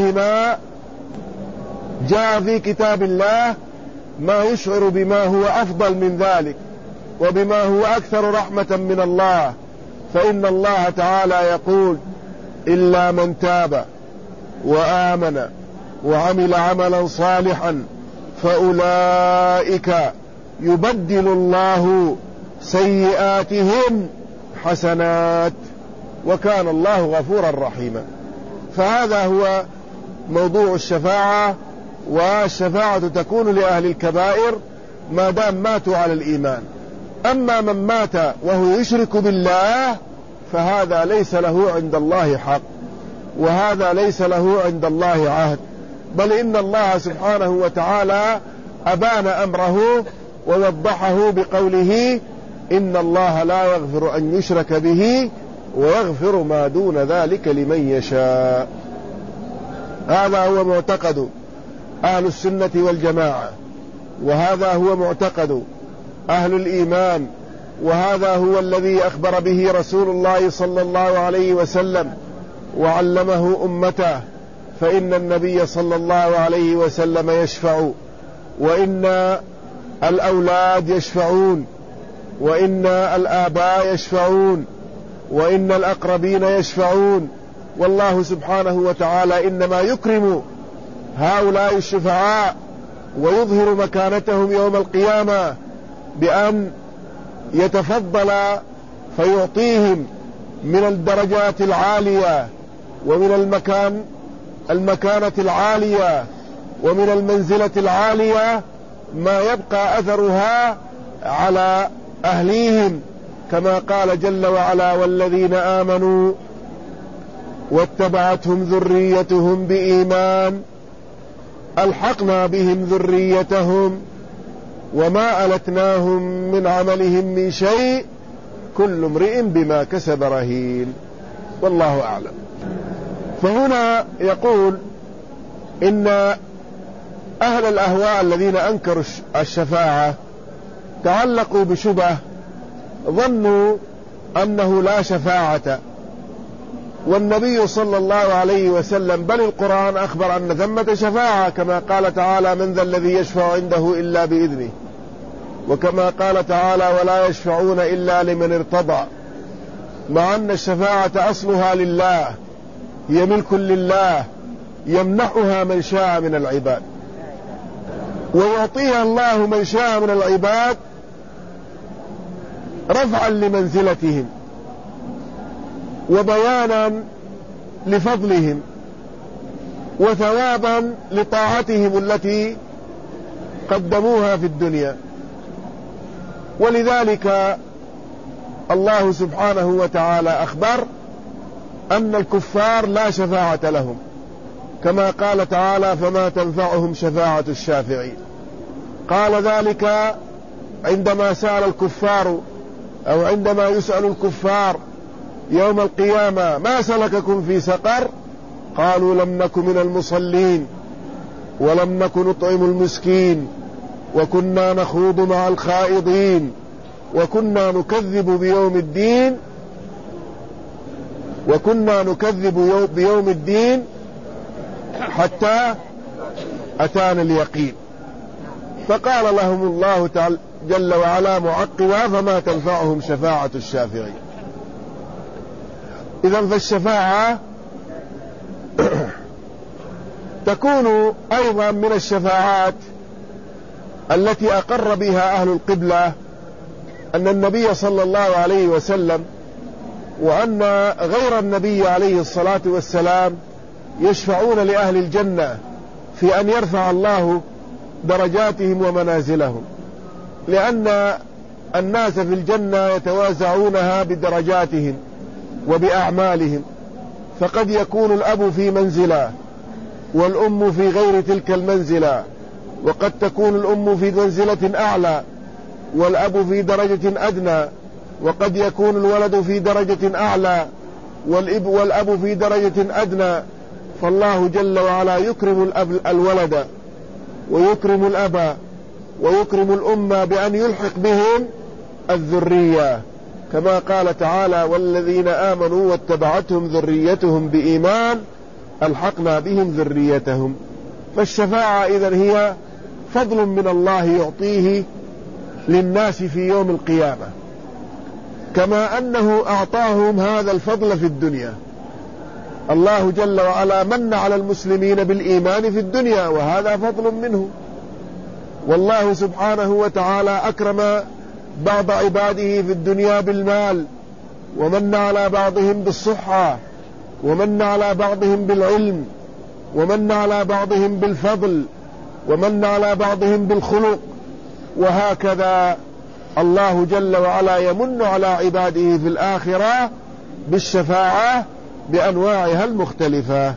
الله ما يشعر بما هو أفضل من ذلك وبما هو أكثر رحمة من الله. فإن الله تعالى يقول إلا من تاب وآمن وعمل عملا صالحا فأولئك يبدل الله سيئاتهم حسنات وكان الله غفورا رحيما. فهذا هو موضوع الشفاعة، والشفاعة تكون لأهل الكبائر ما دام ماتوا على الإيمان. أما من مات وهو يشرك بالله فهذا ليس له عند الله حق، وهذا ليس له عند الله عهد، بل إن الله سبحانه وتعالى أبان أمره ووضحه بقوله إن الله لا يغفر أن يشرك به ويغفر ما دون ذلك لمن يشاء. هذا هو معتقد أهل السنة والجماعة، وهذا هو معتقد أهل الإيمان، وهذا هو الذي أخبر به رسول الله صلى الله عليه وسلم وعلمه أمته. فإن النبي صلى الله عليه وسلم يشفع، وإن الأولاد يشفعون، وإن الآباء يشفعون، وإن الأقربين يشفعون، والله سبحانه وتعالى إنما يكرم هؤلاء الشفعاء ويظهر مكانتهم يوم القيامة بأن يتفضل فيعطيهم من الدرجات العالية ومن المكانة العالية ومن المنزلة العالية ما يبقى أثرها على أهليهم، كما قال جل وعلا والذين آمنوا واتبعتهم ذريتهم بإيمان ألحقنا بهم ذريتهم وما ألتناهم من عملهم من شيء كل امرئ بما كسب رهين، والله أعلم. فهنا يقول إن أهل الأهواء الذين أنكروا الشفاعة تعلقوا بشبهة، ظنوا أنه لا شفاعة، والنبي صلى الله عليه وسلم بل القرآن أخبر أن ثمة شفاعة، كما قال تعالى: من ذا الذي يشفع عنده إلا بإذنه، وكما قال تعالى: ولا يشفعون إلا لمن ارتضى، مع أن الشفاعة أصلها لله، هي ملك لله يمنحها من شاء من العباد، ويعطيها الله من شاء من العباد رفعا لمنزلتهم وبيانا لفضلهم وثوابا لطاعتهم التي قدموها في الدنيا. ولذلك الله سبحانه وتعالى أخبر أن الكفار لا شفاعة لهم، كما قال تعالى: فما تنفعهم شفاعة الشافعين. قال ذلك عندما سأل الكفار، أو عندما يسأل الكفار يوم القيامة: ما سلككم في سقر؟ قالوا: لم نك من المصلين، ولم نك نطعم المسكين، وكنا نخوض مع الخائضين، وكنا نكذب بيوم الدين حتى أتانا اليقين. فقال لهم الله تعالى جل وعلا معقبا: فما تنفعهم شفاعة الشافعين. إذن فالشفاعة تكون أيضا من الشفاعات التي أقر بها أهل القبلة أن النبي صلى الله عليه وسلم وأن غير النبي عليه الصلاة والسلام يشفعون لأهل الجنة في أن يرفع الله درجاتهم ومنازلهم، لأن الناس في الجنة يتوازعونها بدرجاتهم وبأعمالهم، فقد يكون الأب في منزلة والأم في غير تلك المنزلة، وقد تكون الأم في منزلة أعلى والأب في درجة أدنى، وقد يكون الولد في درجة أعلى والأب في درجة أدنى. فالله جل وعلا يكرم الولد ويكرم الأب ويكرم الأمة بأن يلحق بهم الذرية، كما قال تعالى: والذين آمنوا واتبعتهم ذريتهم بإيمان ألحقنا بهم ذريتهم. فالشفاعة إذن هي فضل من الله يعطيه للناس في يوم القيامة، كما أنه أعطاهم هذا الفضل في الدنيا. الله جل وعلا من على المسلمين بالإيمان في الدنيا، وهذا فضل منه. والله سبحانه وتعالى أكرم بعض عباده في الدنيا بالمال، ومن على بعضهم بالصحة، ومن على بعضهم بالعلم، ومن على بعضهم بالفضل، ومن على بعضهم بالخلق. وهكذا الله جل وعلا يمن على عباده في الآخرة بالشفاعة بأنواعها المختلفة.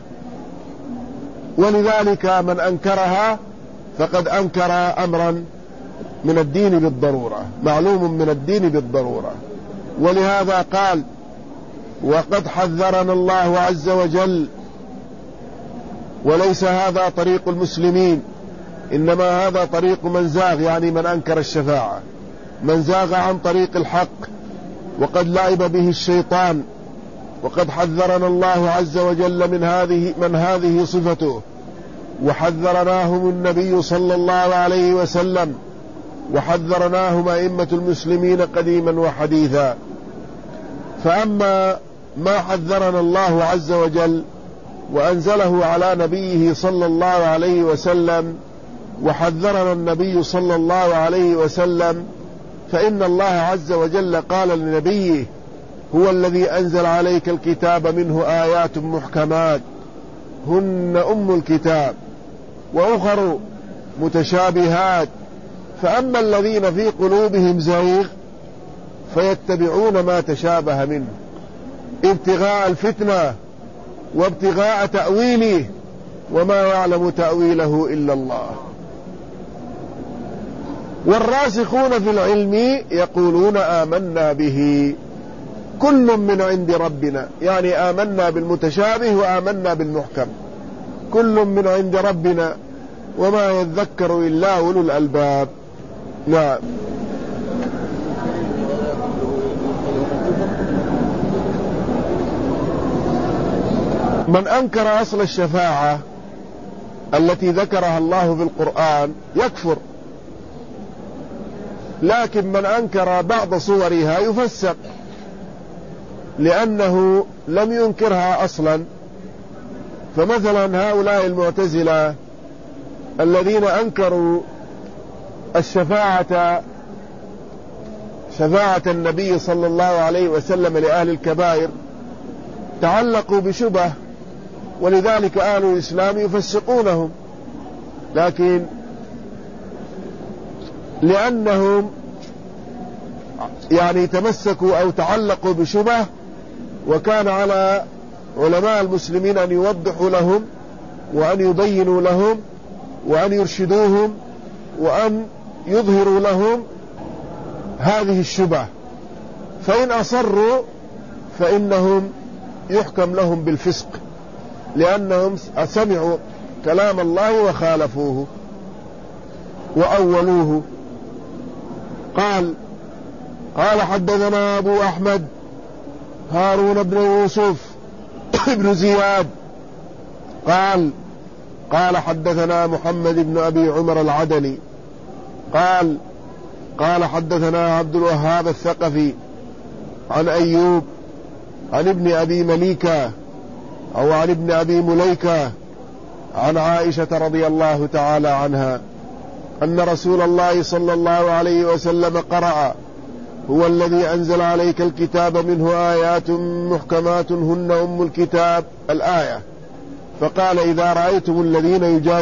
ولذلك من أنكرها فقد أنكر أمرا من الدين بالضرورة، معلوم من الدين بالضرورة. ولهذا قال: وقد حذرنا الله عز وجل. وليس هذا طريق المسلمين، إنما هذا طريق من زاغ، يعني من أنكر الشفاعة، من زاغ عن طريق الحق وقد لعب به الشيطان. وقد حذرنا الله عز وجل من هذه صفته، وحذرناهم النبي صلى الله عليه وسلم، وحذرناهم أئمة المسلمين قديما وحديثا. فأما ما حذرنا الله عز وجل وأنزله على نبيه صلى الله عليه وسلم وحذرنا النبي صلى الله عليه وسلم، فإن الله عز وجل قال لنبيه: هو الذي أنزل عليك الكتاب منه آيات محكمات هن أم الكتاب وأخر متشابهات، فأما الذين في قلوبهم زيغ فيتبعون ما تشابه منه ابتغاء الفتنة وابتغاء تأويله وما يعلم تأويله إلا الله. والراسخون في العلم يقولون آمنا به كل من عند ربنا، يعني آمنا بالمتشابه وآمنا بالمحكم، كل من عند ربنا وما يذكر إلا أولو الألباب. نعم. من أنكر أصل الشفاعة التي ذكرها الله في القرآن يكفر، لكن من أنكر بعض صورها يفسق، لأنه لم ينكرها أصلا. فمثلا هؤلاء المعتزلة الذين أنكروا شفاعة النبي صلى الله عليه وسلم لأهل الكبائر تعلقوا بشبه، ولذلك أهل الإسلام يفسقونهم، لكن لأنهم يعني تمسكوا أو تعلقوا بشبه، وكان على علماء المسلمين أن يوضحوا لهم وأن يبينوا لهم وأن يرشدوهم وأن يظهروا لهم هذه الشبه، فإن أصروا فإنهم يحكم لهم بالفسق، لأنهم سمعوا كلام الله وخالفوه وأولوه. قال حدثنا أبو أحمد هارون بن يوسف بن زياد قال حدثنا محمد بن أبي عمر العدني قال حدثنا عبد الوهاب الثقفي عن أيوب عن ابن أبي مليكة أو عن ابن أبي مليكة عن عائشة رضي الله تعالى عنها أن رسول الله صلى الله عليه وسلم قرأ: هو الذي أنزل عليك الكتاب منه آيات محكمات هن أم الكتاب، الآية. فقال: إذا رأيتم الذين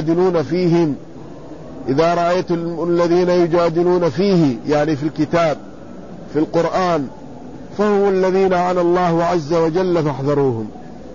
يجادلون فيه يعني في الكتاب في القرآن فهو الذين لعن الله عز وجل فاحذروهم.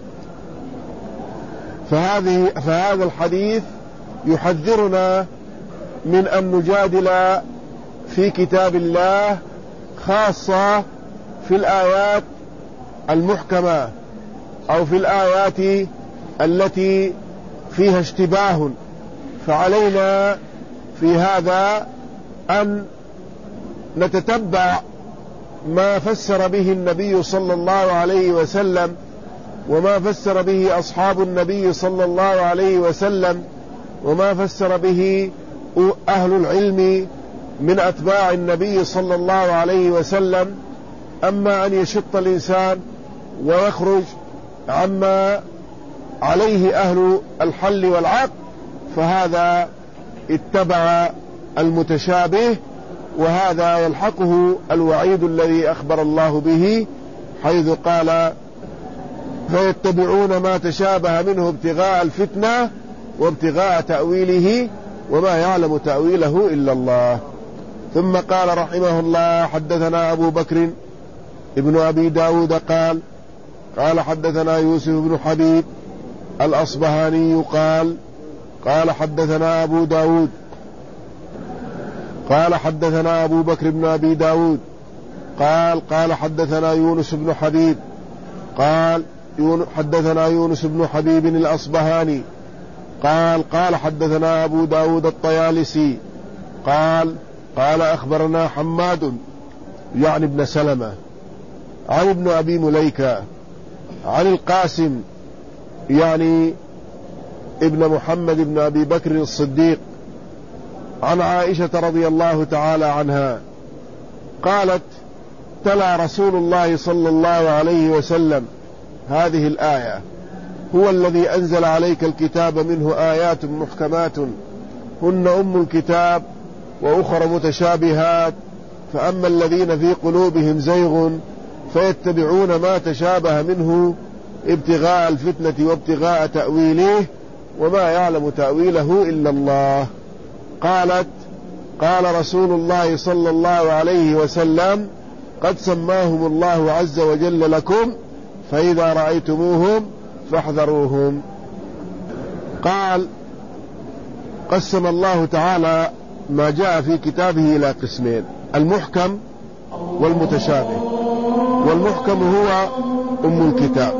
فهذا الحديث يحذرنا من أن نجادل في كتاب الله، خاصة في الآيات المحكمة أو في الآيات التي فيها اشتباه. فعلينا في هذا أن نتتبع ما فسر به النبي صلى الله عليه وسلم وما فسر به أصحاب النبي صلى الله عليه وسلم وما فسر به أهل العلم من أتباع النبي صلى الله عليه وسلم. أما أن يشط الإنسان ويخرج عما عليه أهل الحل والعقد فهذا اتبع المتشابه، وهذا يلحقه الوعيد الذي أخبر الله به حيث قال: فيتبعون ما تشابه منه ابتغاء الفتنة وابتغاء تأويله وما يعلم تأويله إلا الله. ثم قال رحمه الله: حدثنا أبو بكر ابن أبي داود قال حدثنا يوسف بن حبيب الأصبهاني قال حدثنا أبو داود قال حدثنا أبو بكر بن أبي داود قال حدثنا يونس بن حبيب حدثنا يونس بن حبيب الأصبهاني قال حدثنا أبو داود الطيالسي قال أخبرنا حماد يعني ابن سلمة عن ابن أبي مليكة عن القاسم يعني ابن محمد بن أبي بكر الصديق عن عائشة رضي الله تعالى عنها قالت: تلا رسول الله صلى الله عليه وسلم هذه الآية: هو الذي أنزل عليك الكتاب منه آيات محكمات هن أم الكتاب وأخر متشابهات، فأما الذين في قلوبهم زيغ فيتبعون ما تشابه منه ابتغاء الفتنة وابتغاء تأويله وما يعلم تأويله إلا الله. قالت: قال رسول الله صلى الله عليه وسلم: قد سماهم الله عز وجل لكم فإذا رأيتموهم فاحذروهم. قال: قسم الله تعالى ما جاء في كتابه إلى قسمين: المحكم والمتشابه. والمحكم هو أم الكتاب،